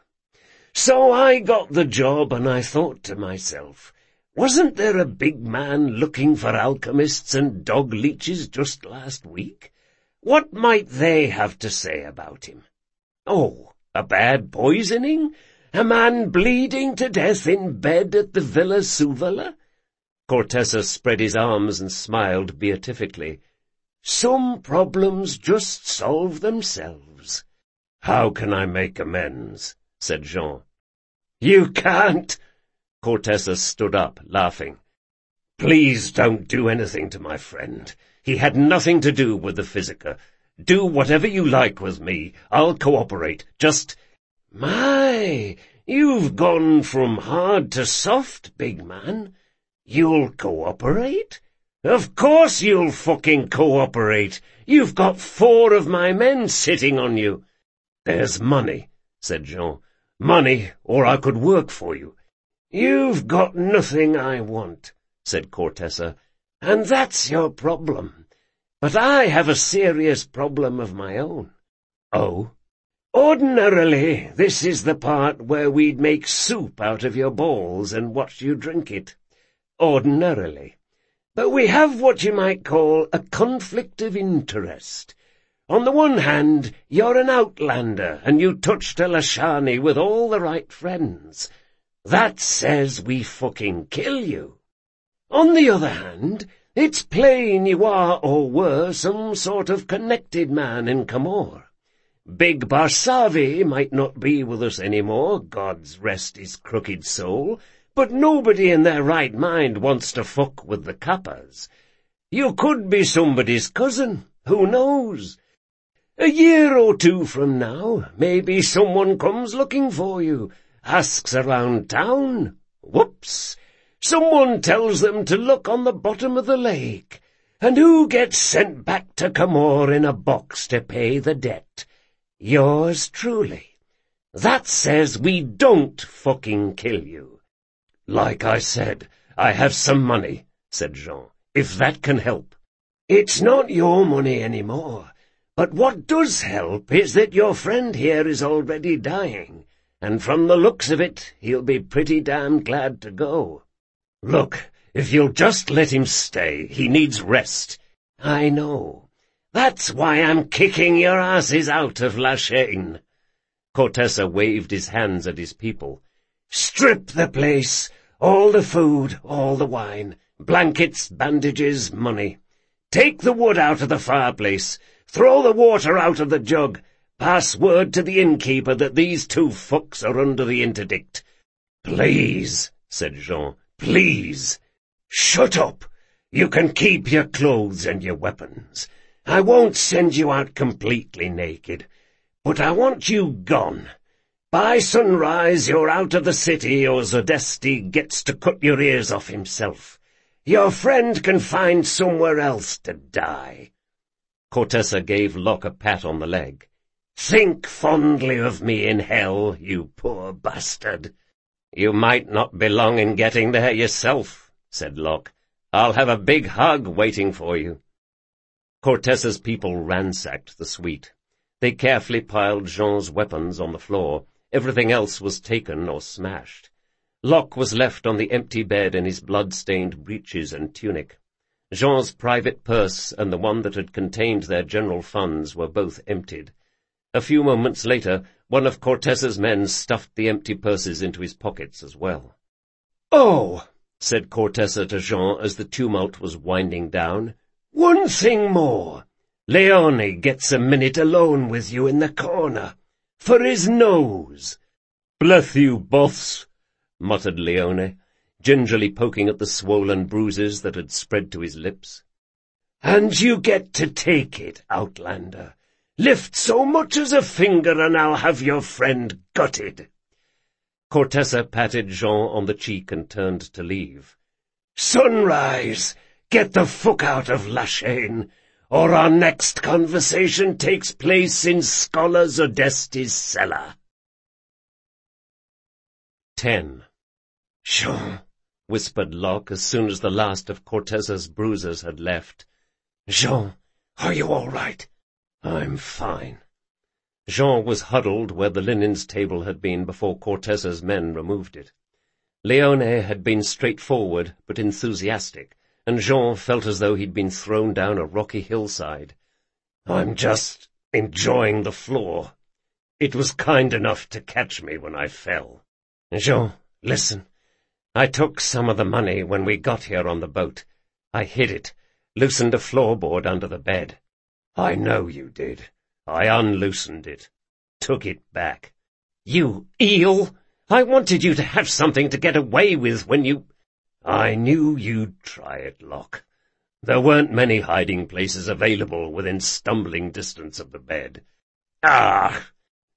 So I got the job and I thought to myself, wasn't there a big man looking for alchemists and dog leeches just last week? What might they have to say about him? Oh, a bad poisoning? A man bleeding to death in bed at the Villa Suvala?" Cortesa spread his arms and smiled beatifically. "Some problems just solve themselves." "How can I make amends?" said Jean. "You can't." Cortesa stood up, laughing. "Please don't do anything to my friend. He had nothing to do with the Physica. Do whatever you like with me. I'll cooperate. Just—" "My, you've gone from hard to soft, big man. You'll cooperate? Of course you'll fucking cooperate. You've got four of my men sitting on you." "There's money," said Jean. "Money, or I could work for you." "You've got nothing I want," said Cortesa, "and that's your problem. But I have a serious problem of my own." "Oh?" "Ordinarily, this is the part where we'd make soup out of your balls and watch you drink it. Ordinarily. But we have what you might call a conflict of interest. On the one hand, you're an outlander, and you touched a Lashani with all the right friends. That says we fucking kill you. On the other hand, it's plain you are or were some sort of connected man in Camor. Big Barsavi might not be with us anymore, God's rest his crooked soul, but nobody in their right mind wants to fuck with the Kappas. You could be somebody's cousin, who knows? A year or two from now, maybe someone comes looking for you, asks around town. Whoops! Someone tells them to look on the bottom of the lake, and who gets sent back to Camor in a box to pay the debt? Yours truly. That says we don't fucking kill you." "Like I said, I have some money," said Jean, "if that can help." "It's not your money anymore. But what does help is that your friend here is already dying, and from the looks of it, he'll be pretty damn glad to go." "Look, if you'll just let him stay, he needs rest." "I know. That's why I'm kicking your asses out of La Chaine." Cortesa waved his hands at his people. "Strip the place, all the food, all the wine, blankets, bandages, money. Take the wood out of the fireplace, throw the water out of the jug, pass word to the innkeeper that these two fucks are under the interdict." "Please," said Jean, "please." "Shut up. You can keep your clothes and your weapons. I won't send you out completely naked, but I want you gone. By sunrise you're out of the city, or Zadesti gets to cut your ears off himself. Your friend can find somewhere else to die." Cortesa gave Locke a pat on the leg. "Think fondly of me in hell, you poor bastard." "You might not be long in getting there yourself," said Locke. "I'll have a big hug waiting for you." Cortesa's people ransacked the suite. They carefully piled Jean's weapons on the floor. Everything else was taken or smashed. Locke was left on the empty bed in his blood-stained breeches and tunic. Jean's private purse and the one that had contained their general funds were both emptied. A few moments later, one of Cortesa's men stuffed the empty purses into his pockets as well. "Oh," said Cortesa to Jean as the tumult was winding down, "one thing more. Leone gets a minute alone with you in the corner. For his nose. Bless you, boss, muttered Leone, gingerly poking at the swollen bruises that had spread to his lips. And you get to take it, Outlander. Lift so much as a finger and I'll have your friend gutted. Cortesa patted Jean on the cheek and turned to leave. Sunrise! Get the fuck out of Lashane, or our next conversation takes place in Scholar Zodesti's cellar. Ten. Jean, whispered Locke as soon as the last of Cortesa's bruises had left. Jean, are you all right? I'm fine. Jean was huddled where the linens table had been before Cortesa's men removed it. Leone had been straightforward but enthusiastic, and Jean felt as though he'd been thrown down a rocky hillside. I'm just enjoying the floor. It was kind enough to catch me when I fell. Jean, listen. I took some of the money when we got here on the boat. I hid it, loosened a floorboard under the bed. I know you did. I unloosened it. Took it back. You eel! I wanted you to have something to get away with when you— I knew you'd try it, Locke. There weren't many hiding places available within stumbling distance of the bed. Ah!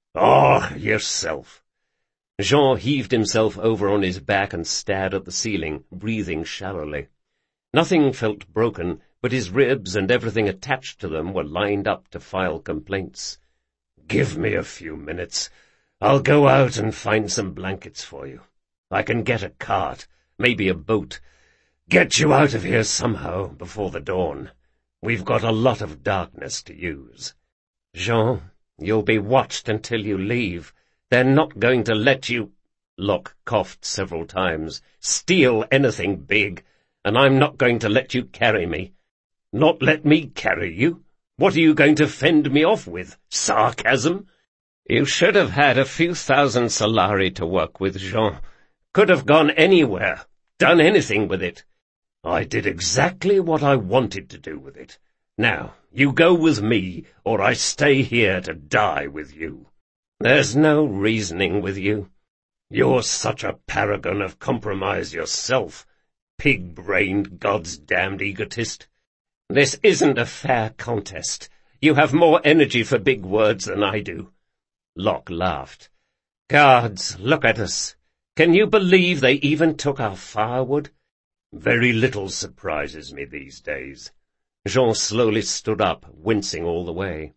Oh, yourself. Jean heaved himself over on his back and stared at the ceiling, breathing shallowly. Nothing felt broken, but his ribs and everything attached to them were lined up to file complaints. Give me a few minutes. I'll go out and find some blankets for you. I can get a cart, maybe a boat. Get you out of here somehow before the dawn. We've got a lot of darkness to use. Jean, you'll be watched until you leave. They're not going to let you— Locke coughed several times— steal anything big, and I'm not going to let you carry me. Not let me carry you? What are you going to fend me off with? Sarcasm? You should have had a few thousand solari to work with, Jean. Could have gone anywhere, done anything with it. I did exactly what I wanted to do with it. Now, you go with me, or I stay here to die with you. There's no reasoning with you. You're such a paragon of compromise yourself, pig-brained, God's-damned egotist. This isn't a fair contest. You have more energy for big words than I do. Locke laughed. Guards, look at us. Can you believe they even took our firewood? Very little surprises me these days. Jean slowly stood up, wincing all the way.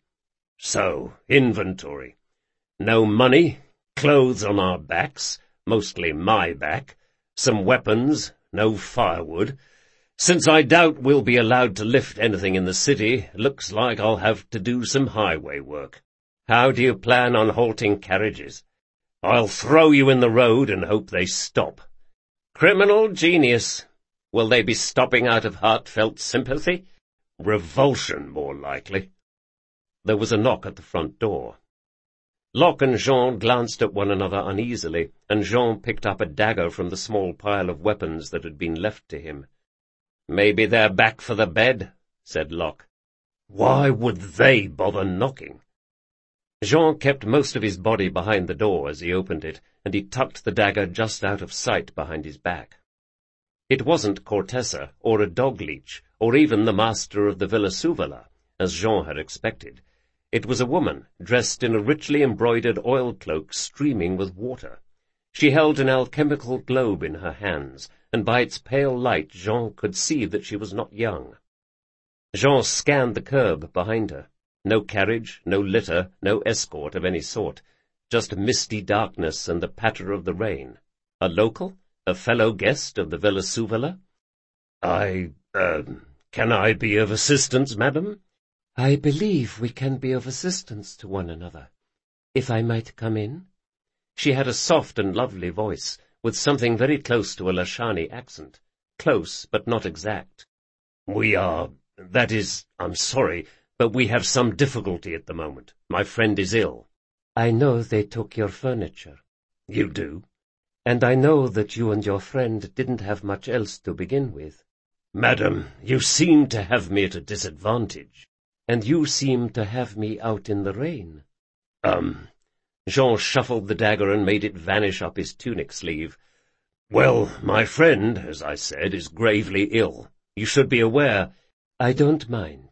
So, inventory. No money, clothes on our backs, mostly my back, some weapons, no firewood. Since I doubt we'll be allowed to lift anything in the city, looks like I'll have to do some highway work. How do you plan on halting carriages? I'll throw you in the road and hope they stop. Criminal genius. Will they be stopping out of heartfelt sympathy? Revulsion, more likely. There was a knock at the front door. Locke and Jean glanced at one another uneasily, and Jean picked up a dagger from the small pile of weapons that had been left to him. "Maybe they're back for the bed," said Locke. "Why would they bother knocking?" Jean kept most of his body behind the door as he opened it, and he tucked the dagger just out of sight behind his back. It wasn't Cortesa, or a dog-leech, or even the master of the Villa Suvala, as Jean had expected. It was a woman, dressed in a richly embroidered oil-cloak streaming with water. She held an alchemical globe in her hands, and by its pale light Jean could see that she was not young. Jean scanned the curb behind her. No carriage, no litter, no escort of any sort. Just misty darkness and the patter of the rain. A local? A fellow guest of the Villa Suvala? I, uh, can I be of assistance, madam? I believe we can be of assistance to one another. If I might come in? She had a soft and lovely voice, with something very close to a Lashani accent. Close, but not exact. We are, that is, I'm sorry, but we have some difficulty at the moment. My friend is ill. I know they took your furniture. You do? And I know that you and your friend didn't have much else to begin with. Madam, you seem to have me at a disadvantage. and you seem to have me out in the rain. Um, Jean shuffled the dagger and made it vanish up his tunic sleeve. Well, my friend, as I said, is gravely ill. You should be aware. I don't mind.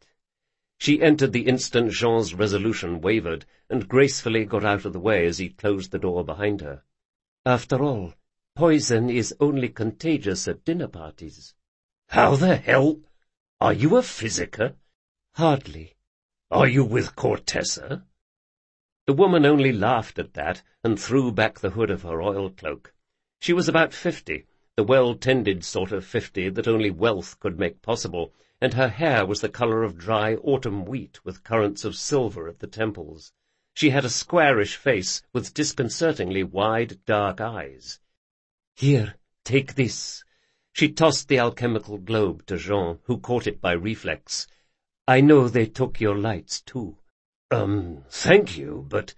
She entered the instant Jean's resolution wavered, and gracefully got out of the way as he closed the door behind her. After all, poison is only contagious at dinner parties. How the hell? Are you a physiker? Hardly. Are you with Cortessa? The woman only laughed at that and threw back the hood of her oil cloak. She was about fifty, the well-tended sort of fifty that only wealth could make possible, and her hair was the colour of dry autumn wheat with currents of silver at the temples. She had a squarish face with disconcertingly wide, dark eyes. Here, take this. She tossed the alchemical globe to Jean, who caught it by reflex. I know they took your lights, too. Um, thank you, but—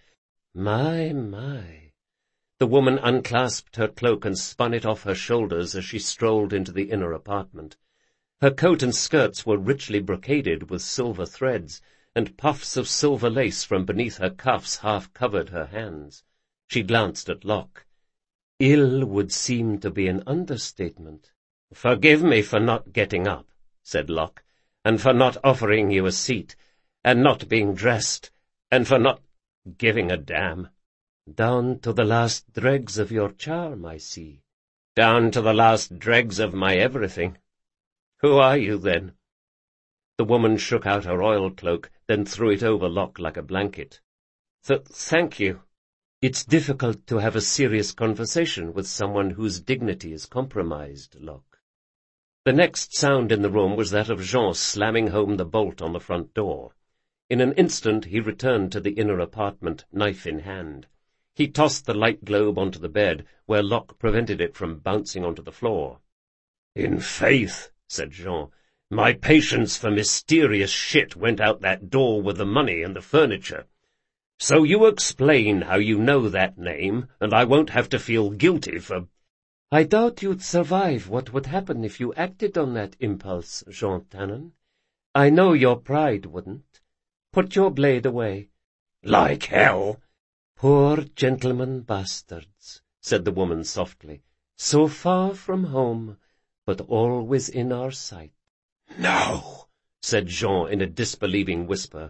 My, my. The woman unclasped her cloak and spun it off her shoulders as she strolled into the inner apartment. Her coat and skirts were richly brocaded with silver threads, and puffs of silver lace from beneath her cuffs half covered her hands. She glanced at Locke. Ill would seem to be an understatement. Forgive me for not getting up, said Locke, and for not offering you a seat, and not being dressed, and for not giving a damn. Down to the last dregs of your charm, I see. Down to the last dregs of my everything. Who are you, then? The woman shook out her oil cloak, then threw it over Locke like a blanket. Th thank you. It's difficult to have a serious conversation with someone whose dignity is compromised, Locke. The next sound in the room was that of Jean slamming home the bolt on the front door. In an instant he returned to the inner apartment, knife in hand. He tossed the light globe onto the bed, where Locke prevented it from bouncing onto the floor. In faith, said Jean, my patience for mysterious shit went out that door with the money and the furniture. So you explain how you know that name, and I won't have to feel guilty for— I doubt you'd survive what would happen if you acted on that impulse, Jean Tannen. I know your pride wouldn't. Put your blade away. Like hell. Poor gentleman bastards, said the woman softly. So far from home, but always in our sight. No, said Jean in a disbelieving whisper.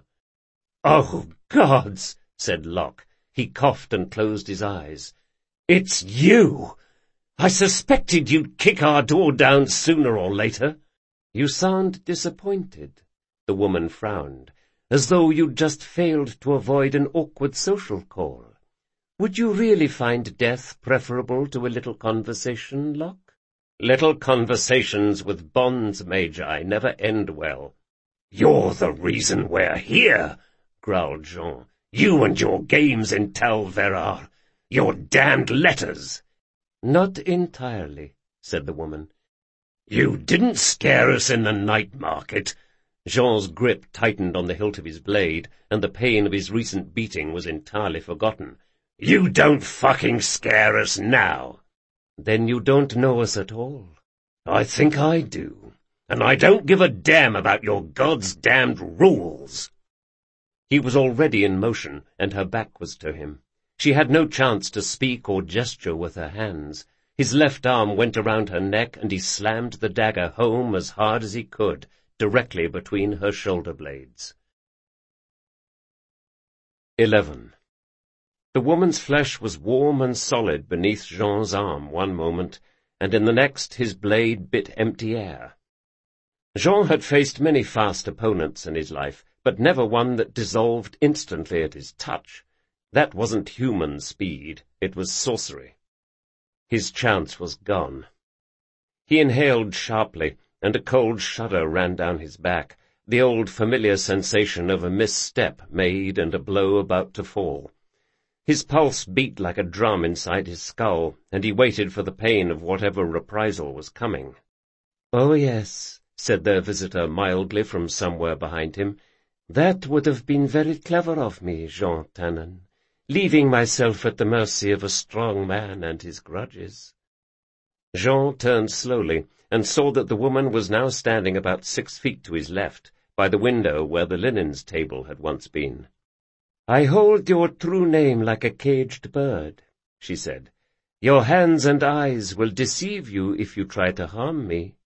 Oh, gods, said Locke. He coughed and closed his eyes. It's you! I suspected you'd kick our door down sooner or later. You sound disappointed, the woman frowned, as though you'd just failed to avoid an awkward social call. Would you really find death preferable to a little conversation, Locke? Little conversations with bonds, Magi, never end well. You're the reason we're here, growled Jean. You and your games in Tal Verar. Your damned letters. Not entirely, said the woman. You didn't scare us in the night market. Jean's grip tightened on the hilt of his blade, and the pain of his recent beating was entirely forgotten. You don't fucking scare us now. Then you don't know us at all. I think I do, and I don't give a damn about your God's damned rules. He was already in motion, and her back was to him. She had no chance to speak or gesture with her hands. His left arm went around her neck, and he slammed the dagger home as hard as he could, directly between her shoulder blades. Eleven. The woman's flesh was warm and solid beneath Jean's arm one moment, and in the next his blade bit empty air. Jean had faced many fast opponents in his life, but never one that dissolved instantly at his touch. That wasn't human speed, it was sorcery. His chance was gone. He inhaled sharply, and a cold shudder ran down his back, the old familiar sensation of a misstep made and a blow about to fall. His pulse beat like a drum inside his skull, and he waited for the pain of whatever reprisal was coming. "Oh, yes," said their visitor mildly from somewhere behind him. "That would have been very clever of me, Jean Tannen, leaving myself at the mercy of a strong man and his grudges." Jean turned slowly, and saw that the woman was now standing about six feet to his left, by the window where the linens table had once been. "I hold your true name like a caged bird," she said. "Your hands and eyes will deceive you if you try to harm me."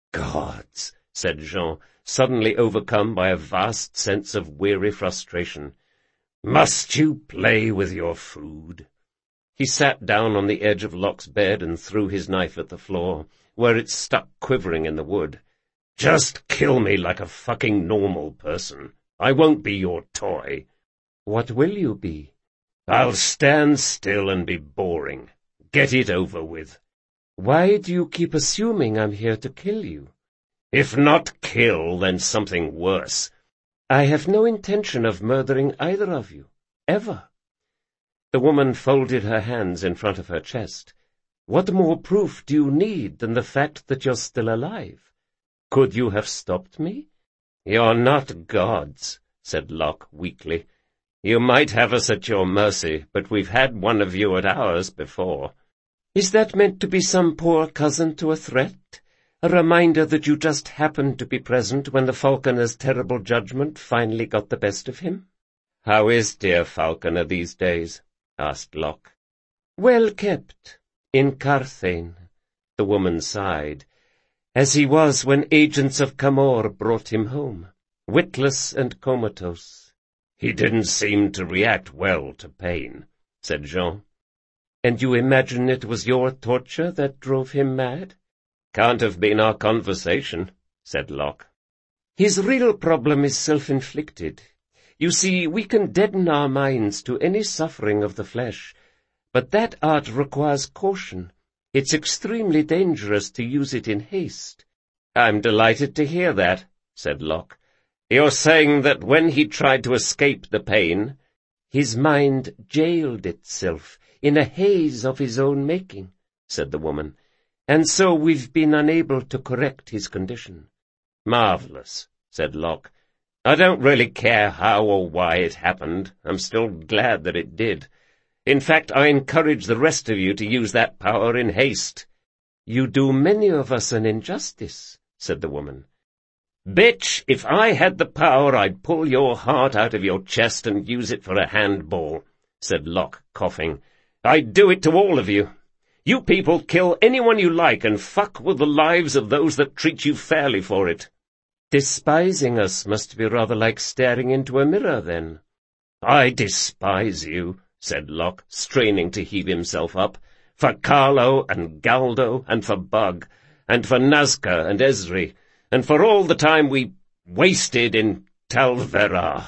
"Gods," said Jean, suddenly overcome by a vast sense of weary frustration. "Must you play with your food?" He sat down on the edge of Locke's bed and threw his knife at the floor, where it stuck quivering in the wood. "Just kill me like a fucking normal person. I won't be your toy." "What will you be?" "I'll stand still and be boring. Get it over with." "Why do you keep assuming I'm here to kill you?" "If not kill, then something worse." "I have no intention of murdering either of you. Ever." The woman folded her hands in front of her chest. "What more proof do you need than the fact that you're still alive? Could you have stopped me?" "You're not gods," said Locke weakly. "You might have us at your mercy, but we've had one of you at ours before." "Is that meant to be some poor cousin to a threat? A reminder that you just happened to be present when the Falconer's terrible judgment finally got the best of him?" "How is dear Falconer these days?" asked Locke. "Well kept, in Carthane," the woman sighed, "as he was when agents of Camor brought him home, witless and comatose." "He didn't seem to react well to pain," said Jean. "And you imagine it was your torture that drove him mad?" "Can't have been our conversation," said Locke. "His real problem is self-inflicted. You see, we can deaden our minds to any suffering of the flesh, but that art requires caution. It's extremely dangerous to use it in haste." "I'm delighted to hear that," said Locke. "You're saying that when he tried to escape the pain, his mind jailed itself in a haze of his own making," said the woman, "and so we've been unable to correct his condition." "Marvelous," said Locke. "I don't really care how or why it happened. I'm still glad that it did. In fact, I encourage the rest of you to use that power in haste." "You do many of us an injustice," said the woman. "Bitch, if I had the power, I'd pull your heart out of your chest and use it for a handball," said Locke, coughing. "I'd do it to all of you. You people kill anyone you like and fuck with the lives of those that treat you fairly for it." "Despising us must be rather like staring into a mirror, then." "I despise you," said Locke, straining to heave himself up, "for Carlo and Galdo, and for Bug, and for Nazca and Esri, and for all the time we wasted in Tal Vera."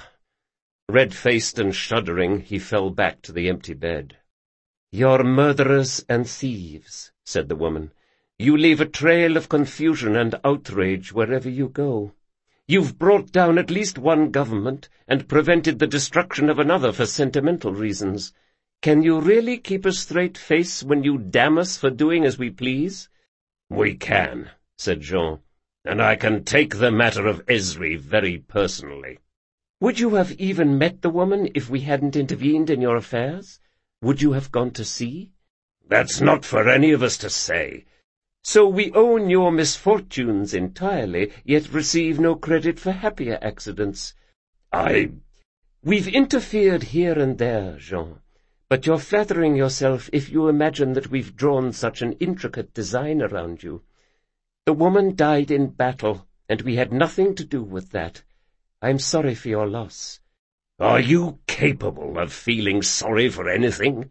Red-faced and shuddering, he fell back to the empty bed. "You're murderers and thieves," said the woman. "You leave a trail of confusion and outrage wherever you go. You've brought down at least one government and prevented the destruction of another for sentimental reasons. Can you really keep a straight face when you damn us for doing as we please?" "We can," said Jean. "And I can take the matter of Esri very personally." "Would you have even met the woman if we hadn't intervened in your affairs? Would you have gone to sea?" "That's not for any of us to say." "So we own your misfortunes entirely, yet receive no credit for happier accidents." "I—" "We've interfered here and there, Jean, but you're flattering yourself if you imagine that we've drawn such an intricate design around you. The woman died in battle, and we had nothing to do with that. I'm sorry for your loss." "Are you capable of feeling sorry for anything?"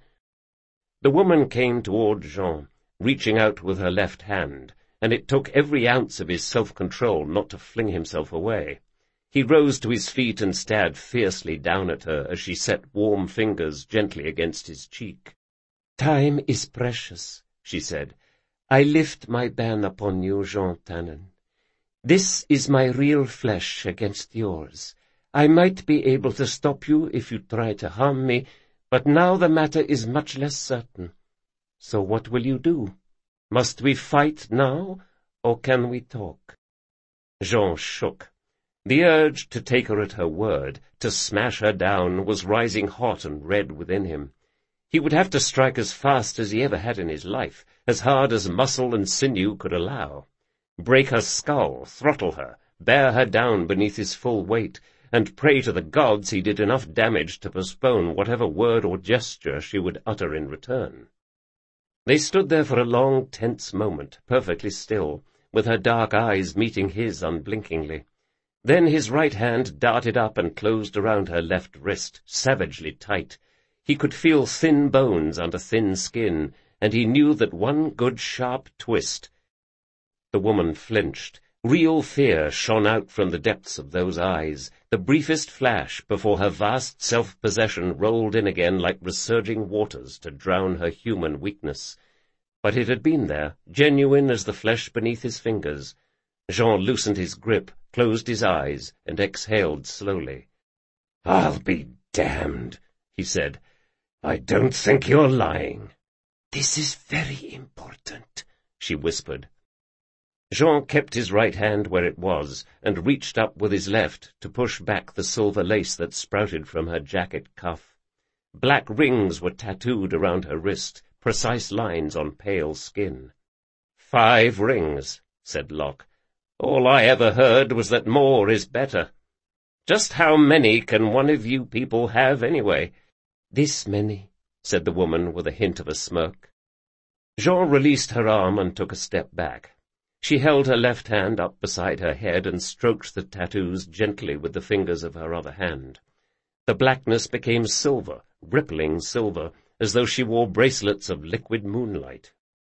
The woman came toward Jean, reaching out with her left hand, and it took every ounce of his self-control not to fling himself away. He rose to his feet and stared fiercely down at her as she set warm fingers gently against his cheek. "Time is precious," she said. "I lift my ban upon you, Jean Tannen. This is my real flesh against yours. I might be able to stop you if you try to harm me, but now the matter is much less certain. So what will you do? Must we fight now, or can we talk?" Jean shook. The urge to take her at her word, to smash her down, was rising hot and red within him. He would have to strike as fast as he ever had in his life, as hard as muscle and sinew could allow. Break her skull, throttle her, bear her down beneath his full weight, and pray to the gods he did enough damage to postpone whatever word or gesture she would utter in return. They stood there for a long, tense moment, perfectly still, with her dark eyes meeting his unblinkingly. Then his right hand darted up and closed around her left wrist, savagely tight. He could feel thin bones under thin skin, and he knew that one good sharp twist— The woman flinched. Real fear shone out from the depths of those eyes, the briefest flash before her vast self-possession rolled in again like resurging waters to drown her human weakness. But it had been there, genuine as the flesh beneath his fingers. Jean loosened his grip, closed his eyes, and exhaled slowly. "I'll be damned," he said. "I don't think you're lying." "This is very important," she whispered. Jean kept his right hand where it was, and reached up with his left to push back the silver lace that sprouted from her jacket cuff. Black rings were tattooed around her wrist, precise lines on pale skin. "Five rings," said Locke. "All I ever heard was that more is better. Just how many can one of you people have, anyway?" "This many," said the woman with a hint of a smirk. Jean released her arm and took a step back. She held her left hand up beside her head and stroked the tattoos gently with the fingers of her other hand. The blackness became silver, rippling silver, as though she wore bracelets of liquid moonlight.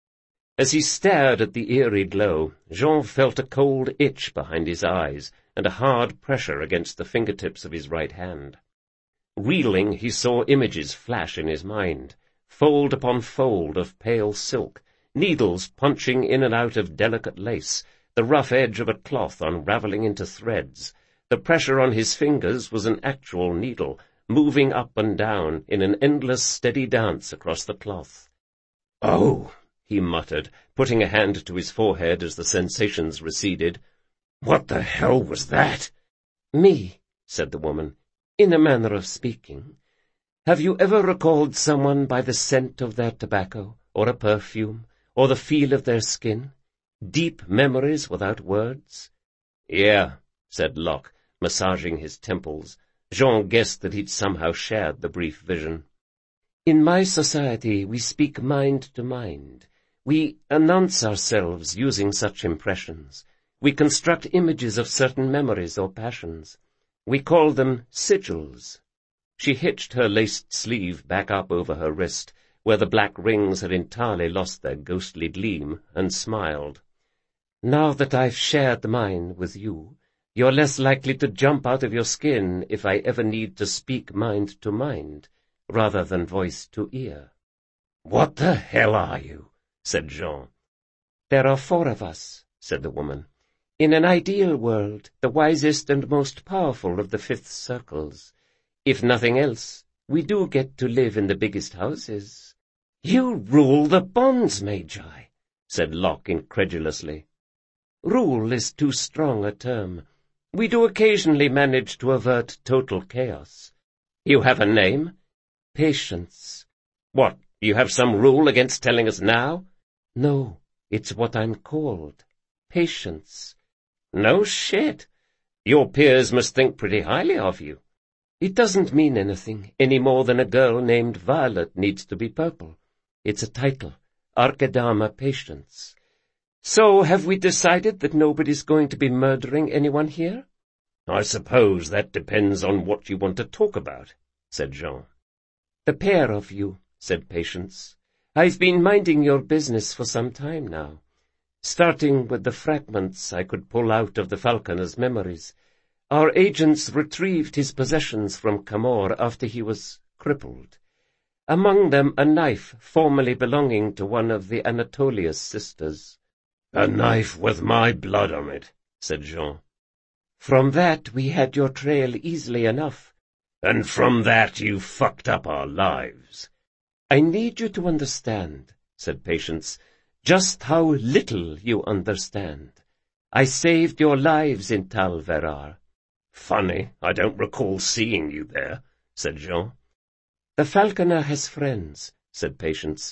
As he stared at the eerie glow, Jean felt a cold itch behind his eyes and a hard pressure against the fingertips of his right hand. Reeling, he saw images flash in his mind, fold upon fold of pale silk, needles punching in and out of delicate lace, the rough edge of a cloth unraveling into threads. The pressure on his fingers was an actual needle, moving up and down in an endless steady dance across the cloth. "Oh," he muttered, putting a hand to his forehead as the sensations receded. "What the hell was that?" "Me," said the woman, "in a manner of speaking. Have you ever recalled someone by the scent of their tobacco, or a perfume, or the feel of their skin? Deep memories without words?" "Yeah," said Locke, massaging his temples. Jean guessed that he'd somehow shared the brief vision. "In my society we speak mind to mind. We announce ourselves using such impressions. We construct images of certain memories or passions. We call them sigils." She hitched her laced sleeve back up over her wrist, where the black rings had entirely lost their ghostly gleam, and smiled. "Now that I've shared mine with you, you're less likely to jump out of your skin if I ever need to speak mind to mind, rather than voice to ear." "What the hell are you?" said Jean. "There are four of us," said the woman. "In an ideal world, the wisest and most powerful of the fifth circles. If nothing else, we do get to live in the biggest houses." "You rule the bonds, Magi," said Locke incredulously. "Rule is too strong a term. We do occasionally manage to avert total chaos." "You have a name?" "Patience." "What, you have some rule against telling us now?" "No, it's what I'm called. Patience." "No shit. Your peers must think pretty highly of you." "It doesn't mean anything, any more than a girl named Violet needs to be purple. It's a title, Archidama Patience." "So have we decided that nobody's going to be murdering anyone here?" "I suppose that depends on what you want to talk about," said Jean. "The pair of you," said Patience. "I've been minding your business for some time now, starting with the fragments I could pull out of the falconer's memories. Our agents retrieved his possessions from Camor after he was crippled. Among them a knife formerly belonging to one of the Anatolius sisters." "A knife with my blood on it," said Jean. "From that we had your trail easily enough." "And from that you fucked up our lives." "I need you to understand," said Patience, "just how little you understand. I saved your lives in Tal Verar." "Funny, I don't recall seeing you there," said Jean. "The falconer has friends," said Patience,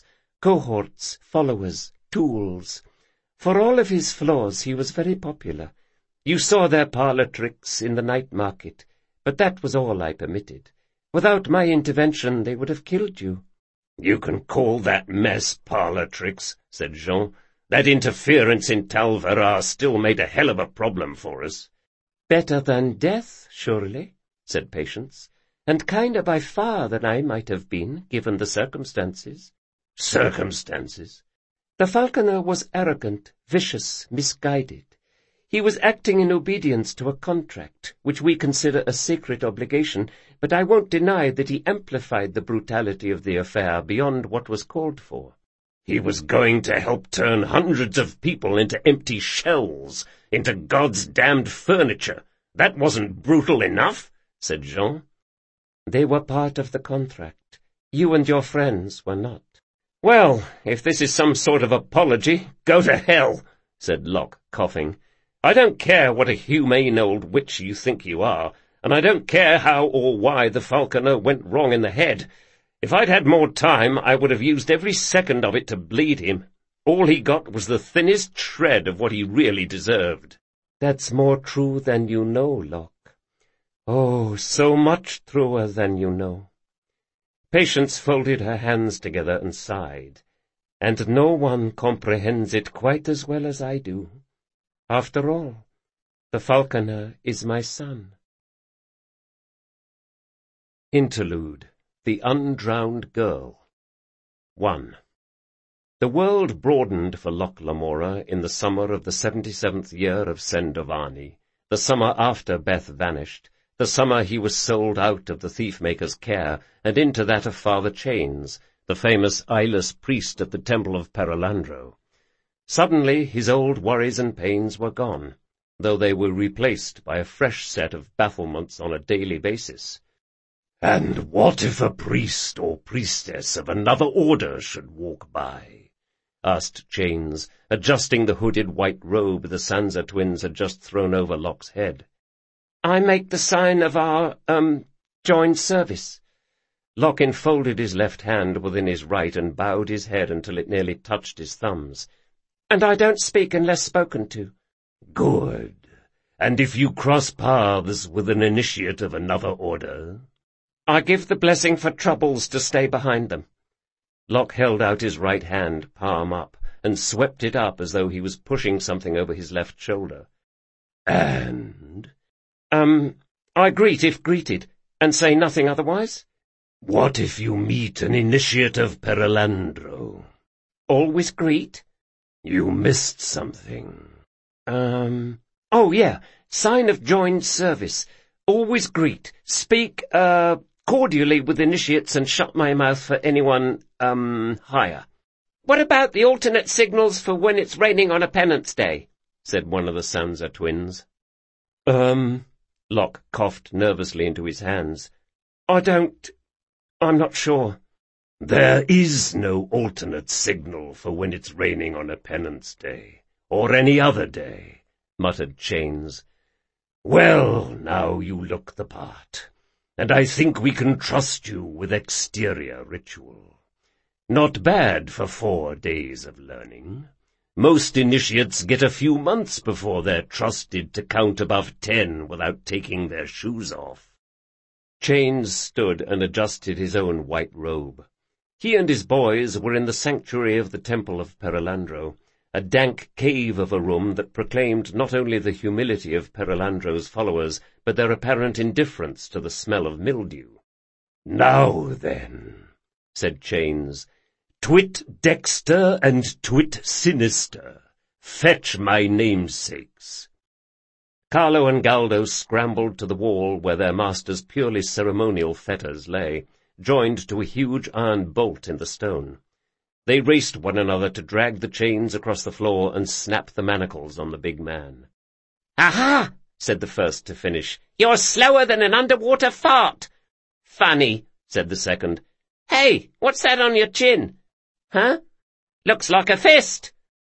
"cohorts, followers, tools. For all of his flaws he was very popular. You saw their parlour tricks in the night market, but that was all I permitted. Without my intervention they would have killed you." "You can call that mess parlour tricks," said Jean. "That interference in Talvaras still made a hell of a problem for us." "Better than death, surely," said Patience, "and kinder by far than I might have been, given the circumstances." "Circumstances?" "The falconer was arrogant, vicious, misguided. He was acting in obedience to a contract, which we consider a sacred obligation, but I won't deny that he amplified the brutality of the affair beyond what was called for." "He was going to help turn hundreds of people into empty shells, into God's damned furniture. That wasn't brutal enough," said Jean. "They were part of the contract. You and your friends were not." "Well, if this is some sort of apology, go to hell," said Locke, coughing. "I don't care what a humane old witch you think you are, and I don't care how or why the falconer went wrong in the head. If I'd had more time, I would have used every second of it to bleed him. All he got was the thinnest shred of what he really deserved." "That's more true than you know, Locke. Oh, so much truer than you know." Patience folded her hands together and sighed. "And no one comprehends it quite as well as I do. After all, the falconer is my son." Interlude. The Undrowned Girl. one. The world broadened for Locke Lamora in the summer of the seventy-seventh year of Sendovani, the summer after Beth vanished, the summer he was sold out of the thief-maker's care and into that of Father Chains, the famous eyeless priest at the temple of Perelandro. Suddenly his old worries and pains were gone, though they were replaced by a fresh set of bafflements on a daily basis. "And what if a priest or priestess of another order should walk by?" asked Chains, adjusting the hooded white robe the Sansa twins had just thrown over Locke's head. "I make the sign of our, um, joined service." Locke enfolded his left hand within his right and bowed his head until it nearly touched his thumbs. "And I don't speak unless spoken to." "Good. And if you cross paths with an initiate of another order?" "I give the blessing for troubles to stay behind them." Locke held out his right hand, palm up, and swept it up as though he was pushing something over his left shoulder. "And?" Um, I greet if greeted, and say nothing otherwise." "What if you meet an initiate of Perelandro?" "Always greet." "You missed something." Um, oh, yeah, sign of joined service. Always greet. Speak, uh, cordially with initiates and shut my mouth for anyone, um, higher." "What about the alternate signals for when it's raining on a penance day?" said one of the Sansa twins. Um, Locke coughed nervously into his hands. "I don't... I'm not sure." "There is no alternate signal for when it's raining on a penance day, or any other day," muttered Chains. "Well, now you look the part, and I think we can trust you with exterior ritual. Not bad for four days of learning. Most initiates get a few months before they're trusted to count above ten without taking their shoes off." Chains stood and adjusted his own white robe. He and his boys were in the sanctuary of the Temple of Perelandro, a dank cave of a room that proclaimed not only the humility of Perelandro's followers, but their apparent indifference to the smell of mildew. "Now then," said Chains, "Twit Dexter and Twit Sinister, fetch my namesakes." Carlo and Galdo scrambled to the wall where their master's purely ceremonial fetters lay, joined to a huge iron bolt in the stone. They raced one another to drag the chains across the floor and snap the manacles on the big man. "Aha!" said the first to finish. "You're slower than an underwater fart." "Funny," said the second. "Hey, what's that on your chin?" "Huh? Looks like a fist."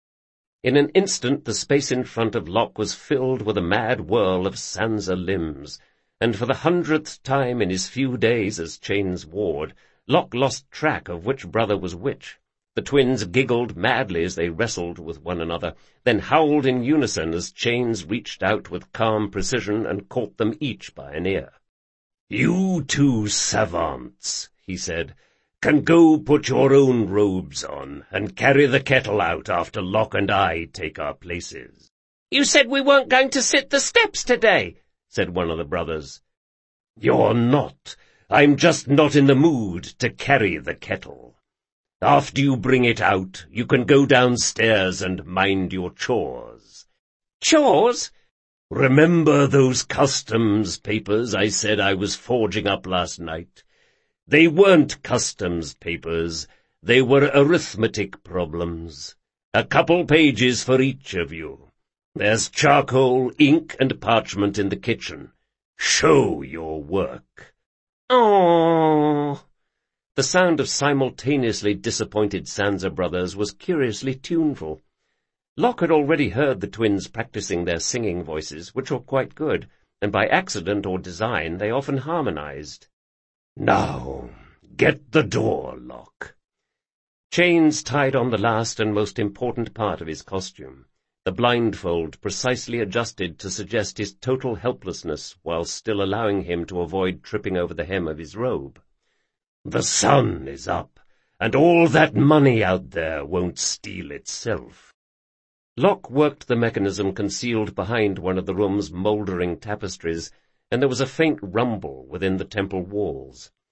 In an instant the space in front of Locke was filled with a mad whirl of Sansa limbs, and for the hundredth time in his few days as Chains' ward, Locke lost track of which brother was which. The twins giggled madly as they wrestled with one another, then howled in unison as Chains reached out with calm precision and caught them each by an ear. "You two savants," he said, "can go put your own robes on and carry the kettle out after Locke and I take our places." "You said we weren't going to sit the steps today," said one of the brothers. "You're not. I'm just not in the mood to carry the kettle. After you bring it out, you can go downstairs and mind your chores." "Chores?" "Remember those customs papers I said I was forging up last night? They weren't customs papers. They were arithmetic problems. A couple pages for each of you. There's charcoal, ink, and parchment in the kitchen. Show your work." "Aww." The sound of simultaneously disappointed Sansa brothers was curiously tuneful. Locke had already heard the twins practicing their singing voices, which were quite good, and by accident or design they often harmonized. "Now, get the door, Locke." Chains tied on the last and most important part of his costume, the blindfold precisely adjusted to suggest his total helplessness while still allowing him to avoid tripping over the hem of his robe. "The sun is up, and all that money out there won't steal itself." Locke worked the mechanism concealed behind one of the room's mouldering tapestries, and there was a faint rumble within the temple walls.